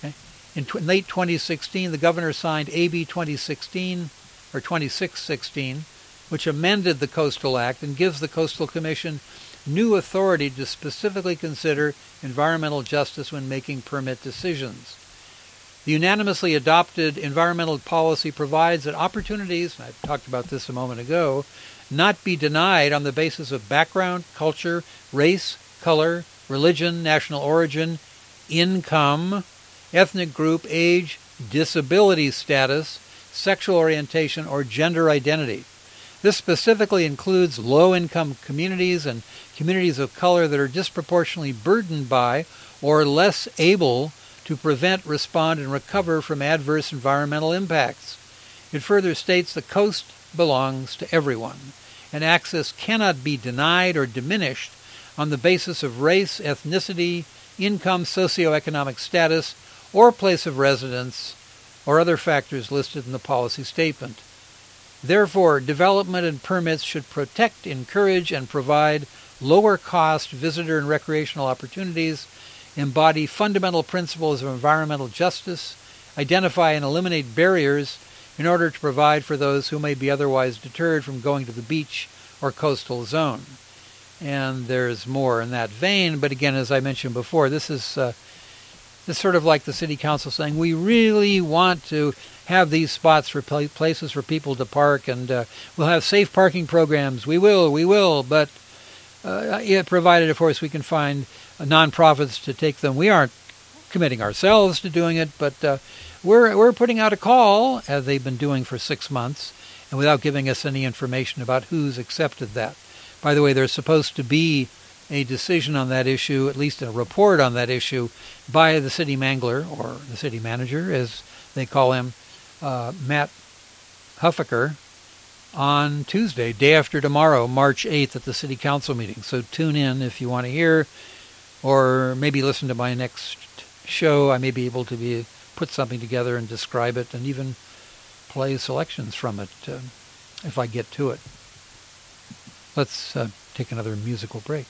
In t- late twenty sixteen, the governor signed A B twenty sixteen, or twenty-six sixteen, which amended the Coastal Act and gives the Coastal Commission new authority to specifically consider environmental justice when making permit decisions. The unanimously adopted environmental policy provides that opportunities, and I talked about this a moment ago, not be denied on the basis of background, culture, race, color, religion, national origin, income, ethnic group, age, disability status, sexual orientation, or gender identity. This specifically includes low-income communities and communities of color that are disproportionately burdened by or less able to prevent, respond, and recover from adverse environmental impacts. It further states the coast belongs to everyone, and access cannot be denied or diminished on the basis of race, ethnicity, income, socioeconomic status, or place of residence, or other factors listed in the policy statement. Therefore, development and permits should protect, encourage, and provide lower-cost visitor and recreational opportunities, embody fundamental principles of environmental justice, identify and eliminate barriers in order to provide for those who may be otherwise deterred from going to the beach or coastal zone. And there's more in that vein, but again, as I mentioned before, this is uh, this is sort of like the city council saying, we really want to have these spots for pl- places for people to park, and uh, we'll have safe parking programs. We will, we will, but uh, yeah, provided, of course, we can find uh, nonprofits to take them. We aren't committing ourselves to doing it, but uh, we're we're putting out a call, as they've been doing for six months, and without giving us any information about who's accepted that. By the way, there's supposed to be a decision on that issue, at least a report on that issue, by the city mangler, or the city manager, as they call him, uh, Matt Huffaker, on Tuesday, day after tomorrow, March eighth, at the city council meeting. So tune in if you want to hear, or maybe listen to my next show. I may be able to be put something together and describe it, and even play selections from it uh, if I get to it. Let's uh, take another musical break.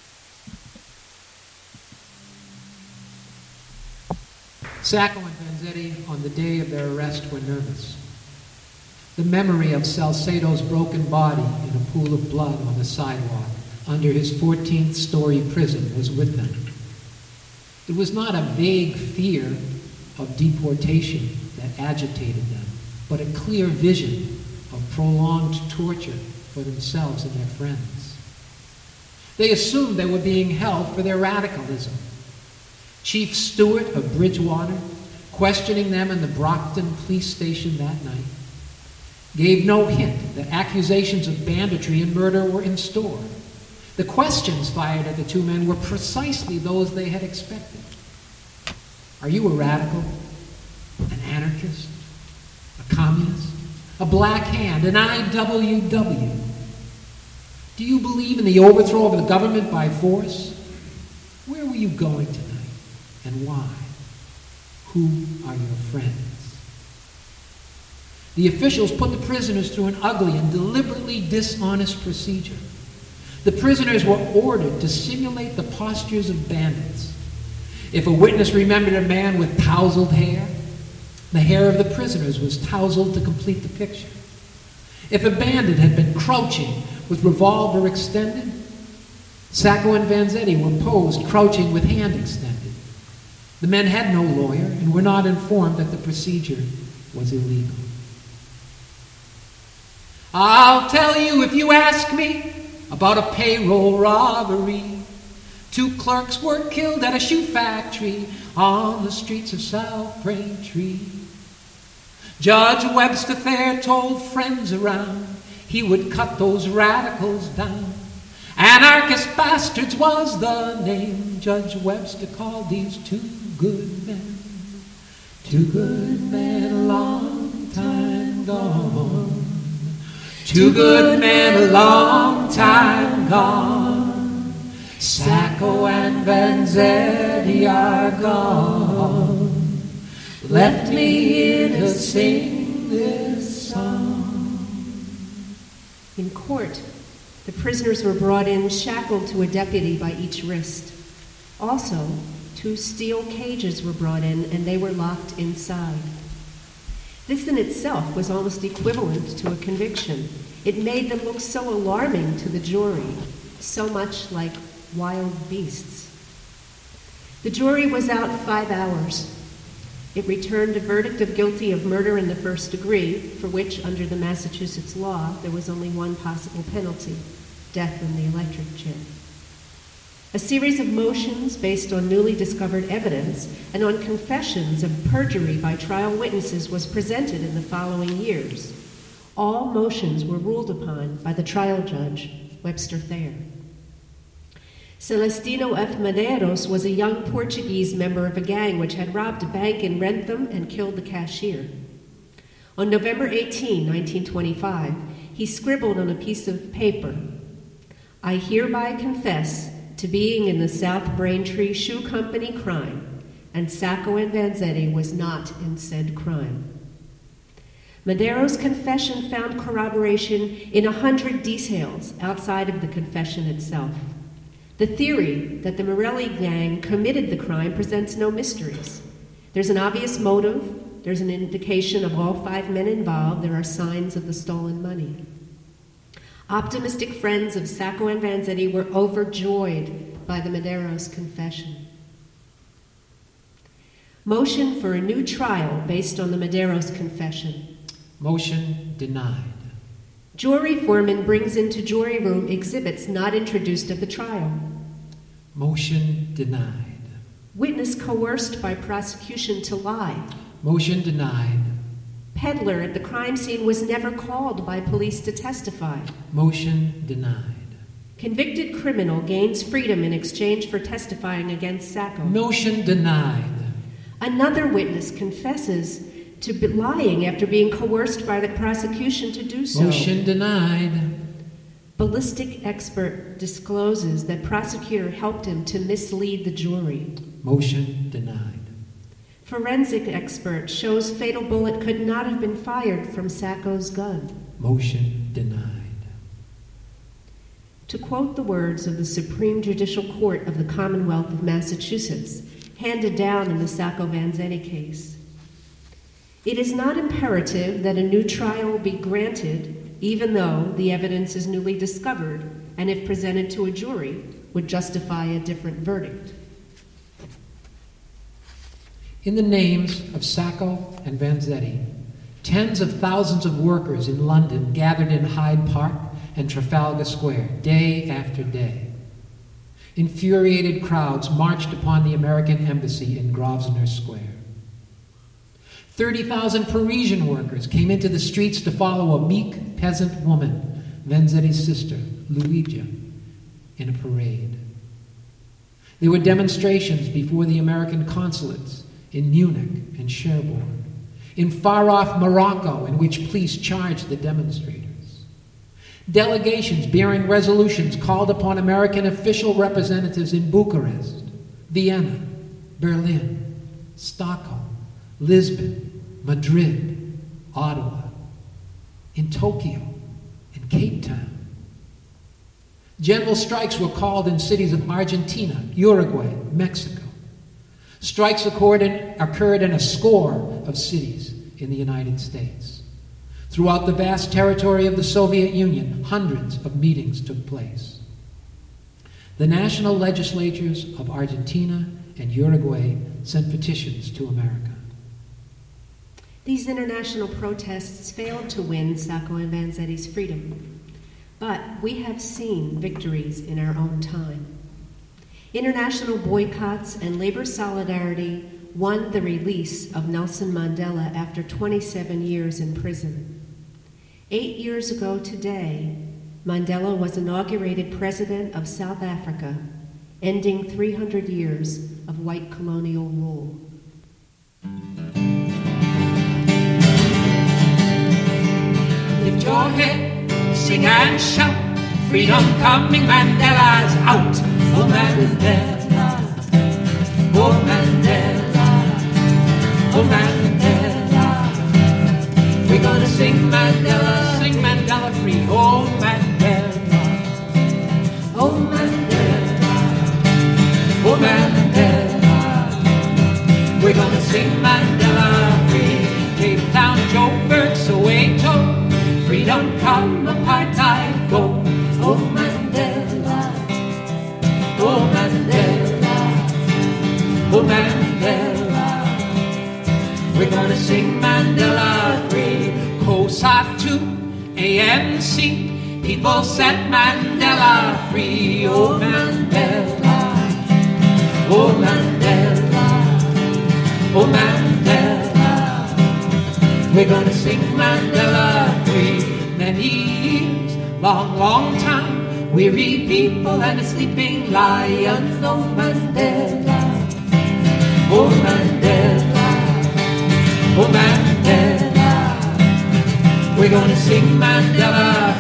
Sacco and Vanzetti, on the day of their arrest, were nervous. The memory of Salcedo's broken body in a pool of blood on the sidewalk under his fourteenth-story prison was with them. It was not a vague fear of deportation that agitated them, but a clear vision of prolonged torture for themselves and their friends. They assumed they were being held for their radicalism. Chief Stewart of Bridgewater, questioning them in the Brockton police station that night, gave no hint that accusations of banditry and murder were in store. The questions fired at the two men were precisely those they had expected. Are you a radical, an anarchist, a communist, a black hand, an I W W? Do you believe in the overthrow of the government by force? Where were you going tonight, and why? Who are your friends? The officials put the prisoners through an ugly and deliberately dishonest procedure. The prisoners were ordered to simulate the postures of bandits. If a witness remembered a man with tousled hair, the hair of the prisoners was tousled to complete the picture. If a bandit had been crouching with revolver extended, Sacco and Vanzetti were posed crouching with hand extended. The men had no lawyer and were not informed that the procedure was illegal. I'll tell you if you ask me about a payroll robbery. Two clerks were killed at a shoe factory on the streets of South Braintree. Judge Webster Thayer told friends around he would cut those radicals down. Anarchist bastards was the name Judge Webster called these two good men. Two good men a long time gone. Two good men a long time gone. Sacco and Vanzetti are gone. Left me here to sing this song.
In court, the prisoners were brought in shackled to a deputy by each wrist. Also, two steel cages were brought in, and they were locked inside. This in itself was almost equivalent to a conviction. It made them look so alarming to the jury, so much like wild beasts. The jury was out five hours. It returned a verdict of guilty of murder in the first degree, for which, under the Massachusetts law, there was only one possible penalty: death in the electric chair. A series of motions based on newly discovered evidence and on confessions of perjury by trial witnesses was presented in the following years. All motions were ruled upon by the trial judge, Webster Thayer. Celestino F. Medeiros was a young Portuguese member of a gang which had robbed a bank in Wrentham and killed the cashier. On November eighteenth, nineteen twenty-five, he he scribbled on a piece of paper, "I hereby confess to being in the South Braintree Shoe Company crime, and Sacco and Vanzetti was not in said crime." Madero's confession found corroboration in a hundred details outside of the confession itself. The theory that the Morelli gang committed the crime presents no mysteries. There's an obvious motive, there's an indication of all five men involved, there are signs of the stolen money. Optimistic friends of Sacco and Vanzetti were overjoyed by the Madero's confession. Motion for a new trial based on the Madero's confession.
Motion denied.
Jury foreman brings into jury room exhibits not introduced at the trial.
Motion denied.
Witness coerced by prosecution to lie.
Motion denied.
Peddler at the crime scene was never called by police to testify.
Motion denied.
Convicted criminal gains freedom in exchange for testifying against Sacco.
Motion denied.
Another witness confesses to be lying after being coerced by the prosecution to do so.
Motion denied.
Ballistic expert discloses that prosecutor helped him to mislead the jury.
Motion denied.
Forensic expert shows fatal bullet could not have been fired from Sacco's gun.
Motion denied.
To quote the words of the Supreme Judicial Court of the Commonwealth of Massachusetts, handed down in the Sacco-Vanzetti case, "It is not imperative that a new trial be granted, even though the evidence is newly discovered, and if presented to a jury, would justify a different verdict."
In the names of Sacco and Vanzetti, tens of thousands of workers in London gathered in Hyde Park and Trafalgar Square day after day. Infuriated crowds marched upon the American embassy in Grosvenor Square. thirty thousand Parisian workers came into the streets to follow a meek peasant woman, Vanzetti's sister, Luigia, in a parade. There were demonstrations before the American consulates in Munich and Cherbourg, in far-off Morocco, in which police charged the demonstrators. Delegations bearing resolutions called upon American official representatives in Bucharest, Vienna, Berlin, Stockholm, Lisbon, Madrid, Ottawa, in Tokyo, and Cape Town. General strikes were called in cities of Argentina, Uruguay, Mexico. Strikes occurred in, occurred in a score of cities in the United States. Throughout the vast territory of the Soviet Union, hundreds of meetings took place. The national legislatures of Argentina and Uruguay sent petitions to America.
These international protests failed to win Sacco and Vanzetti's freedom, but we have seen victories in our own time. International boycotts and labor solidarity won the release of Nelson Mandela after twenty-seven years in prison. Eight years ago today, Mandela was inaugurated president of South Africa, ending three hundred years of white colonial rule.
Lift your head, sing and shout, freedom coming, Mandela's out. Oh Mandela, oh Mandela, oh Mandela. We're gonna sing Mandela, sing Mandela free. Oh Mandela, oh Mandela, oh Mandela. We're gonna sing Mandela free. Cape Town, Joburg, Soweto, freedom come, apartheid go. Oh Mandela, oh Mandela, oh Mandela. We're gonna sing Mandela free. COSATU, A N C, people set Mandela free. Oh Mandela, oh Mandela, oh Mandela. We're gonna sing Mandela free. Many years, long, long time, weary people and a sleeping lion. Oh Mandela, oh Mandela, oh Mandela. We're gonna sing Mandela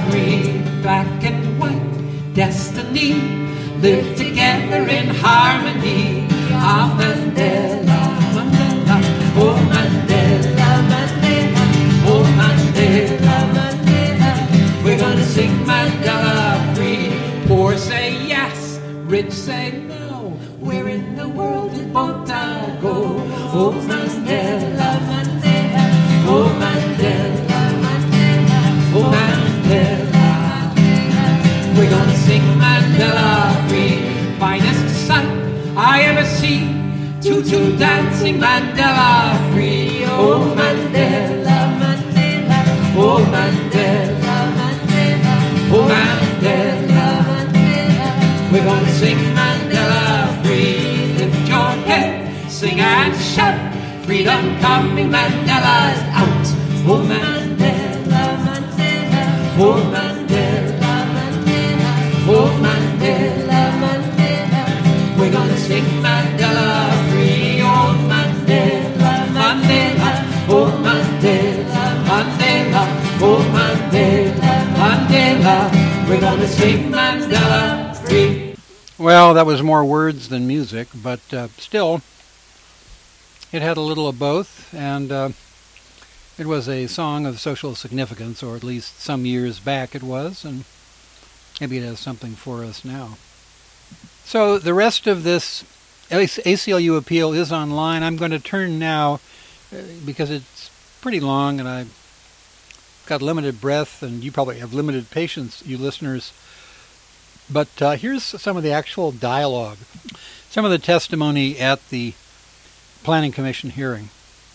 live together in harmony. Ah, Mandela, Mandela, oh Mandela, Mandela, oh Mandela, Mandela. We're gonna sing Mandela free. Poor say yes, rich say no. Where in the world did Botha go? Oh Mandela, Mandela, oh Mandela, Mandela, oh Mandela. We're gonna sing Mandela free. Finest sight I ever see, tutu dancing Mandela free. Oh Mandela, Mandela, oh Mandela, Mandela, oh Mandela, Mandela. We're gonna sing Mandela free. Lift your head, sing and shout, freedom coming, Mandela's out. Oh Mandela, Mandela, oh Mandela, Mandela, oh Mandela, Mandela. We're gonna sing Mandela free. Oh Mandela, Mandela, oh Mandela, Mandela, oh Mandela, Mandela. We're gonna sing Mandela free.
Well, that was more words than music, but uh, still, it had a little of both, and uh, it was a song of social significance, or at least some years back it was, and maybe it has something for us now. So the rest of this A C L U appeal is online. I'm going to turn now, uh, because it's pretty long, and I've got limited breath, and you probably have limited patience, you listeners. But uh, here's some of the actual dialogue, some of the testimony at the Planning Commission hearing.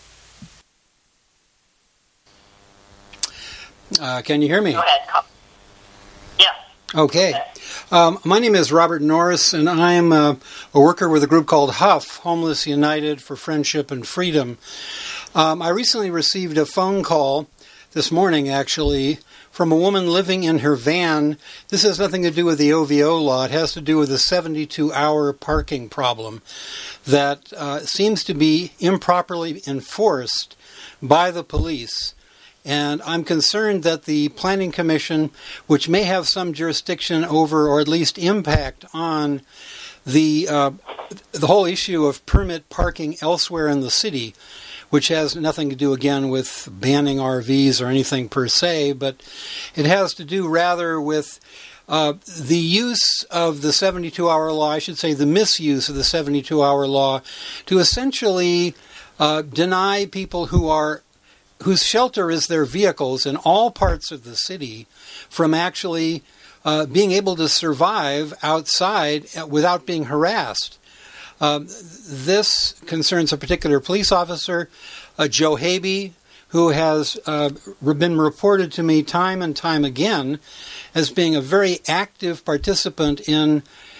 Uh, can you hear me?
Go ahead. Yeah.
Okay. Um, my name is Robert Norris, and I'm uh, a worker with a group called HUF, Homeless United for Friendship and Freedom. Um, I recently received a phone call, this morning actually, from a woman living in her van. This has nothing to do with the O V O law. It has to do with the seventy-two hour parking problem that uh, seems to be improperly enforced by the police. And I'm concerned that the Planning Commission, which may have some jurisdiction over or at least impact on the uh, the whole issue of permit parking elsewhere in the city, which has nothing to do, again, with banning R Vs or anything per se, but it has to do rather with uh, the use of the seventy-two hour law, I should say the misuse of the seventy-two hour law, to essentially uh, deny people who are whose shelter is their vehicles in all parts of the city from actually uh, being able to survive outside without being harassed. Um, this concerns a particular police officer, uh, Joe Habe, who has uh, been reported to me time and time again as being a very active participant in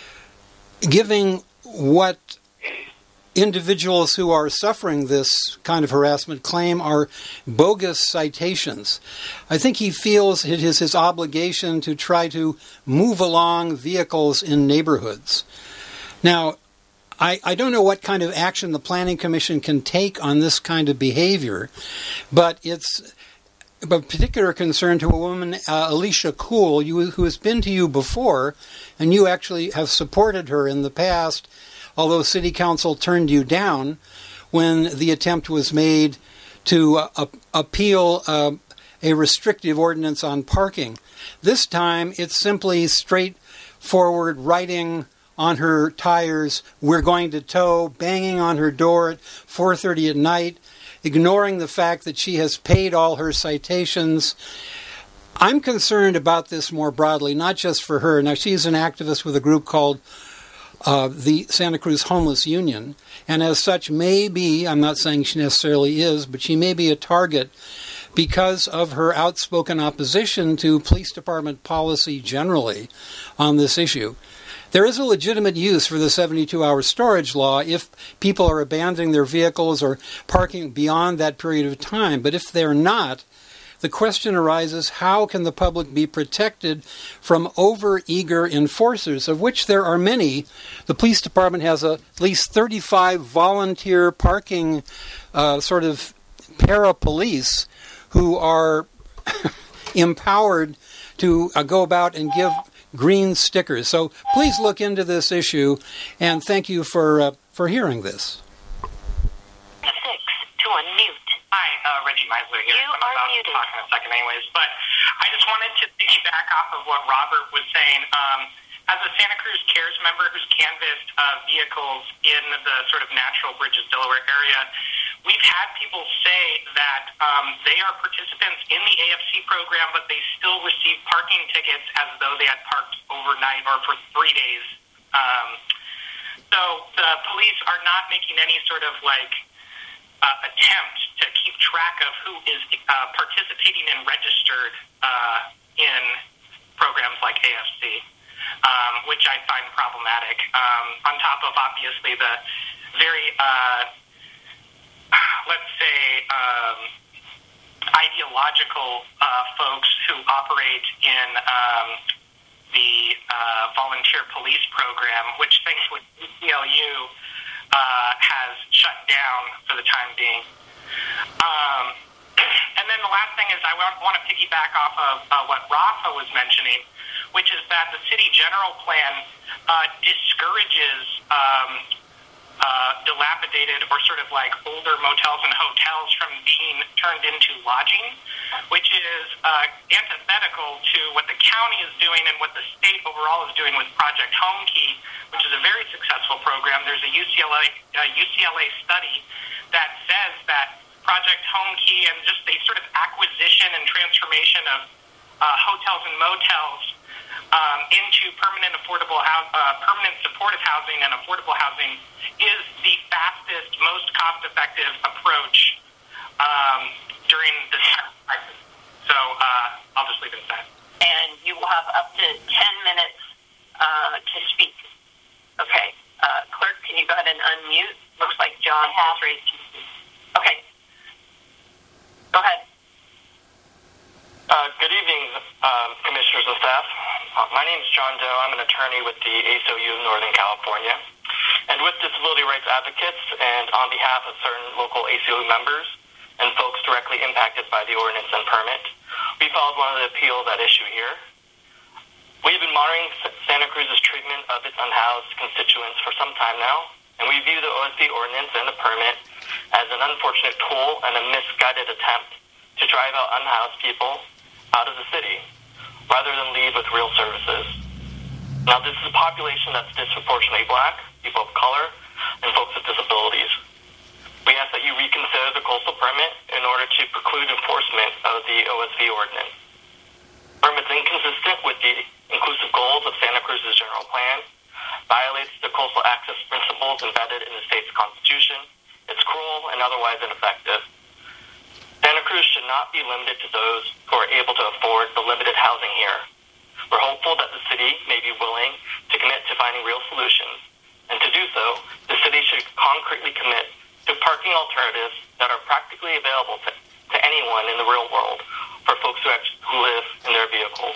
giving what individuals who are suffering this kind of harassment claim are bogus citations. I think he feels it is his obligation to try to move along vehicles in neighborhoods. Now, I, I don't know what kind of action the Planning Commission can take on this kind of behavior, but it's of particular concern to a woman, uh, Alicia Cool, you, who has been to you before, and you actually have supported her in the past, although City Council turned you down when the attempt was made to uh, appeal uh, a restrictive ordinance on parking. This time, it's simply straightforward writing on her tires, "We're going to tow," banging on her door at four thirty at night, ignoring the fact that she has paid all her citations. I'm concerned about this more broadly, not just for her. Now, she's an activist with a group called uh, the Santa Cruz Homeless Union, and as such may be, I'm not saying she necessarily is, but she may be a target because of her outspoken opposition to police department policy generally on this issue. There is a legitimate use for the seventy-two hour storage law if people are abandoning their vehicles or parking beyond that period of time. But if they're not, the question arises, how can the public be protected from over-eager enforcers, of which there are many? The police department has a, at least thirty-five volunteer parking uh, sort of para-police who are empowered to uh, go about and give green stickers. So please look into this issue, and thank you for uh, for hearing this.
Six to unmute.
Hi, uh, Reggie Meisler here.
You
I'm
are
about
muted.
to talk in a second anyways, but I just wanted to piggyback off of what Robert was saying. Um, as a Santa Cruz Cares member who's canvassed uh, vehicles in the sort of Natural Bridges, Delaware area, we've had people say that um, they are participants in the A F C program, but they still receive parking tickets as though they had parked overnight or for three days. Um, so the police are not making any sort of like uh, attempt to keep track of who is uh, participating and registered uh, in programs like A F C, um, which I find problematic. Um, on top of obviously the very uh, let's say, um, ideological uh, folks who operate in um, the uh, volunteer police program, which thankfully A C L U uh, has shut down for the time being. Um, and then the last thing is I want, want to piggyback off of uh, what Rafa was mentioning, which is that the city general plan uh, discourages um, Uh, dilapidated or sort of like older motels and hotels from being turned into lodging, which is uh, antithetical to what the county is doing and what the state overall is doing with Project Home Key, which is a very successful program. There's a U C L A, uh, U C L A study that says that Project Home Key and just the sort of acquisition and transformation of uh, hotels and motels Um, into permanent affordable house, uh, permanent supportive housing and affordable housing is the fastest, most cost-effective approach um, during this crisis. So uh, I'll just leave it at that.
And you will have up to ten minutes uh, to speak. Okay. Uh, clerk, can you go ahead and unmute? Looks like John has raised his hand. Okay. Go ahead.
Uh, good evening, um, commissioners and staff. Uh, my name is John Doe. I'm an attorney with the A C L U of Northern California. And with disability rights advocates and on behalf of certain local A C L U members and folks directly impacted by the ordinance and permit, we filed one of the appeals at issue here. We've been monitoring Santa Cruz's treatment of its unhoused constituents for some time now, and we view the O S B ordinance and the permit as an unfortunate tool and a misguided attempt to drive out unhoused people out of the city, rather than lead with real services. Now, this is a population that's disproportionately black, people of color, and folks with disabilities. We ask that you reconsider the coastal permit in order to preclude enforcement of the O S V ordinance. Permit's inconsistent with the inclusive goals of Santa Cruz's general plan, violates the coastal access principles embedded in the state's constitution, it's cruel and otherwise ineffective. Santa Cruz should not be limited to those who are able to afford the limited housing here. We're hopeful that the city may be willing to commit to finding real solutions, and to do so, the city should concretely commit to parking alternatives that are practically available to, to anyone in the real world for folks who, actually, who live in their vehicles.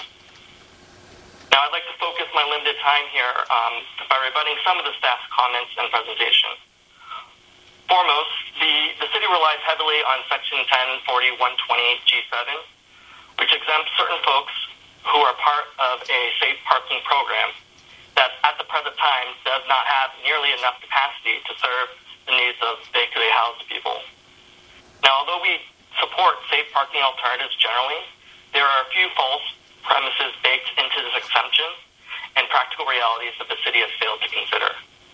Now, I'd like to focus my limited time here um, by rebutting some of the staff's comments and presentation. Foremost, the, the city relies heavily on Section ten forty one twenty G seven, which exempts certain folks who are part of a safe parking program that at the present time does not have nearly enough capacity to serve the needs of vacancy housed people. Now, although we support safe parking alternatives generally, there are a few false premises baked into this exemption and practical realities that the city has failed to consider.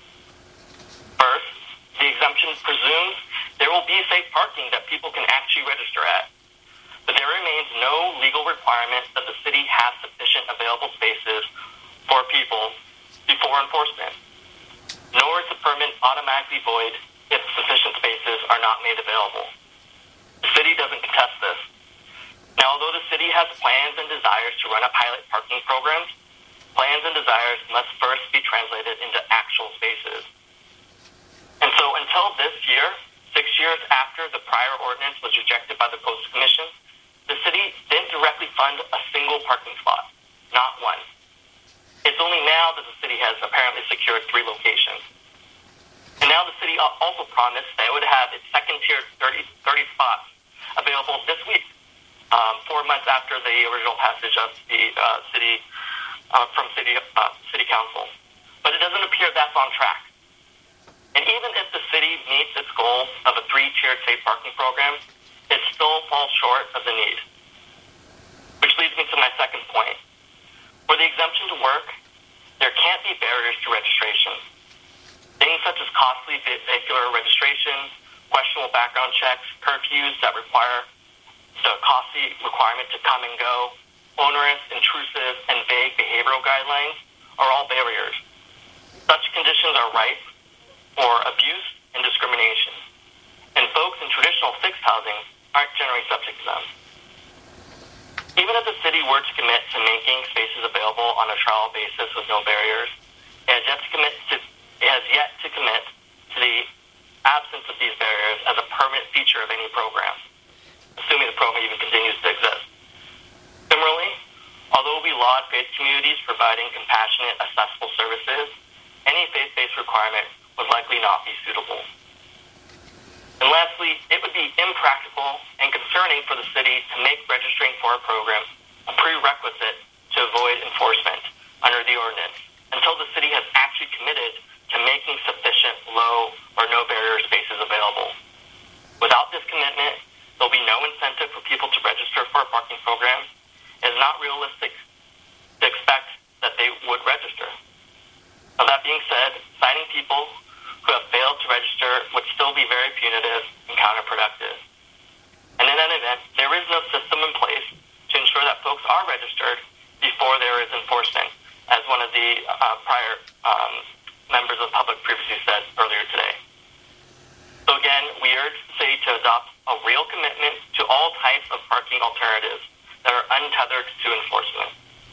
First, the exemption presumes there will be safe parking that people can actually register at, but there remains no legal requirement that the city has sufficient available spaces for people before enforcement, nor is the permit automatically void if sufficient spaces are not made available. The city doesn't contest this. Now, although the city has plans and desires to run a pilot parking program, plans and desires must first be translated into actual spaces. And so until this year, six years after the prior ordinance was rejected by the Coastal Commission, the city didn't directly fund a single parking spot, not one. It's only now that the city has apparently secured three locations. And now the city also promised that it would have its second tier thirty, thirty spots available this week, um, four months after the original passage of the uh, city uh, from city uh, city council, but it doesn't appear that's on track. And even if the city meets its goal of a three-tiered safe parking program, it still falls short of the need. Which leads me to my second point. For the exemption to work, there can't be barriers to registration. Things such as costly vehicular registration, questionable background checks, curfews that require the costly requirement to come and go, onerous, intrusive, and vague behavioral guidelines are all barriers. Such conditions are ripe for abuse and discrimination, and folks in traditional fixed housing aren't generally subject to them. Even if the city were to commit to making spaces available on a trial basis with no barriers, it has yet to commit to, it has yet to commit to the absence of these barriers as a permanent feature of any program, assuming the program even continues to exist. Similarly, although we laud faith communities providing compassionate, accessible services, any faith-based requirement would likely not be suitable. And lastly, it would be impractical and concerning for the city to make registering for a program a prerequisite to avoid enforcement under the ordinance until the city has actually committed to making sufficient low or no barrier spaces available. Without this commitment, there'll be no incentive for people to register for a parking program. It is not realistic to expect that they would register. Now, that being said, citing people who have failed to register would still be very punitive and counterproductive. And in that event, there is no system in place to ensure that folks are registered before there is enforcement, as one of the uh, prior um, members of the public previously said earlier today. So again, we urge the city to adopt a real commitment to all types of parking alternatives that are untethered to enforcement.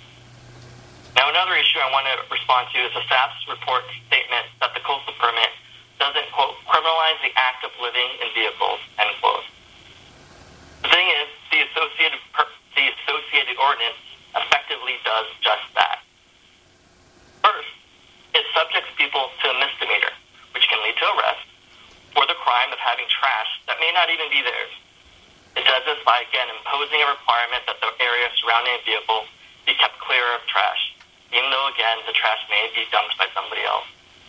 Now, another issue I want to respond to is the staff's report statement that the coastal permit doesn't, quote, criminalize the act of living in vehicles, end quote. The thing is, the associated, per- the associated ordinance effectively does just that. First, it subjects people to a misdemeanor, which can lead to arrest, for the crime of having trash that may not even be theirs. It does this by, again, imposing a requirement that the area surrounding a vehicle be kept clear of trash, even though, again, the trash may be dumped by somebody else.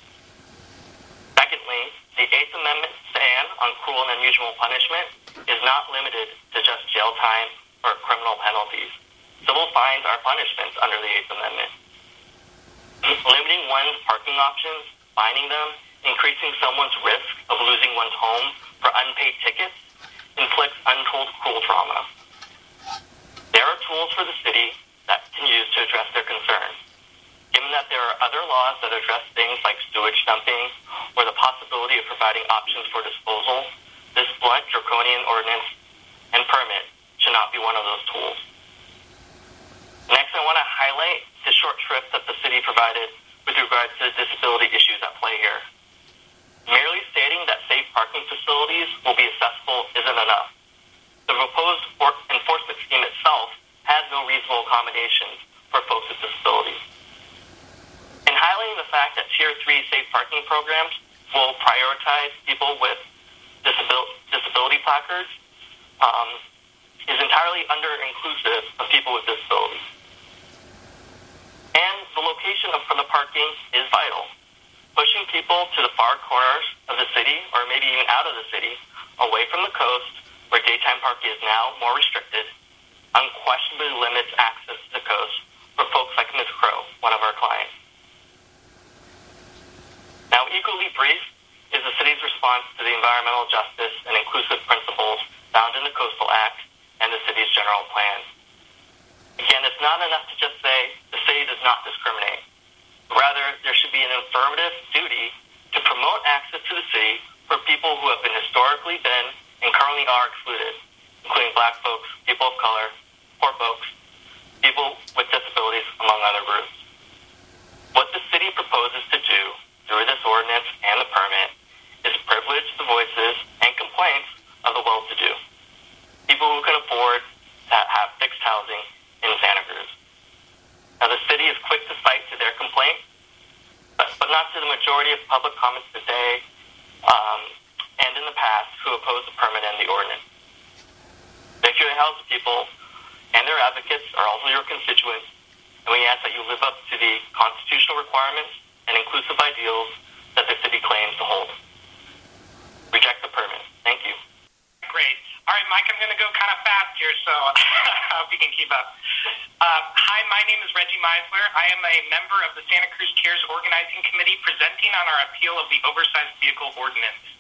Secondly, the Eighth Amendment ban on cruel and unusual punishment is not limited to just jail time or criminal penalties. Civil fines are punishments under the Eighth Amendment. Limiting one's parking options, fining them, increasing someone's risk of losing one's home for unpaid tickets inflicts untold cruel trauma. There are tools for the city that can use to address their concerns. Given that there are other laws that address things like sewage dumping or the possibility of providing options for disposal, this blunt, draconian ordinance and permit should not be one of those tools. Next, I want to highlight the short shrift that the city provided with regards to the disability issues at play here. Merely stating that safe parking facilities will be accessible isn't enough. The proposed enforcement scheme itself has no reasonable accommodations for folks with disabilities. In highlighting the fact that Tier three safe parking programs will prioritize people with disabil- disability placards um, is entirely under-inclusive of people with disabilities. And the location of for the parking is vital. Pushing people to the far corners of the city, or maybe even out of the city, away from the coast, where daytime parking is now more restricted, unquestionably limits access to the coast for folks like Miz Crow, one of our clients. Now, equally brief is the city's response to the environmental justice and inclusive principles found in the Coastal Act and the city's general plan. Again, it's not enough to just say the city does not discriminate. Rather, there should be an affirmative duty to promote access to the city for people who have been historically been and currently are excluded, including black folks, people of color, poor folks, people with disabilities, among other groups. What the city proposes to do through this ordinance and the permit is privilege the voices and complaints of the well-to-do, people who can afford to have fixed housing in Santa Cruz. Now, the city is quick to cite to their complaint, but, but not to the majority of public comments today um, and in the past who oppose the permit and the ordinance. Vacuum house people and their advocates are also your constituents, and we ask that you live up to the constitutional requirements and inclusive ideals that the city claims to hold. Reject the permit. Thank you.
Great. All right, Mike, I'm going to go kind of fast here, so I hope you can keep up. Uh, hi, my name is Reggie Meisler. I am a member of the Santa Cruz Cares Organizing Committee presenting on our appeal of the oversized vehicle ordinance.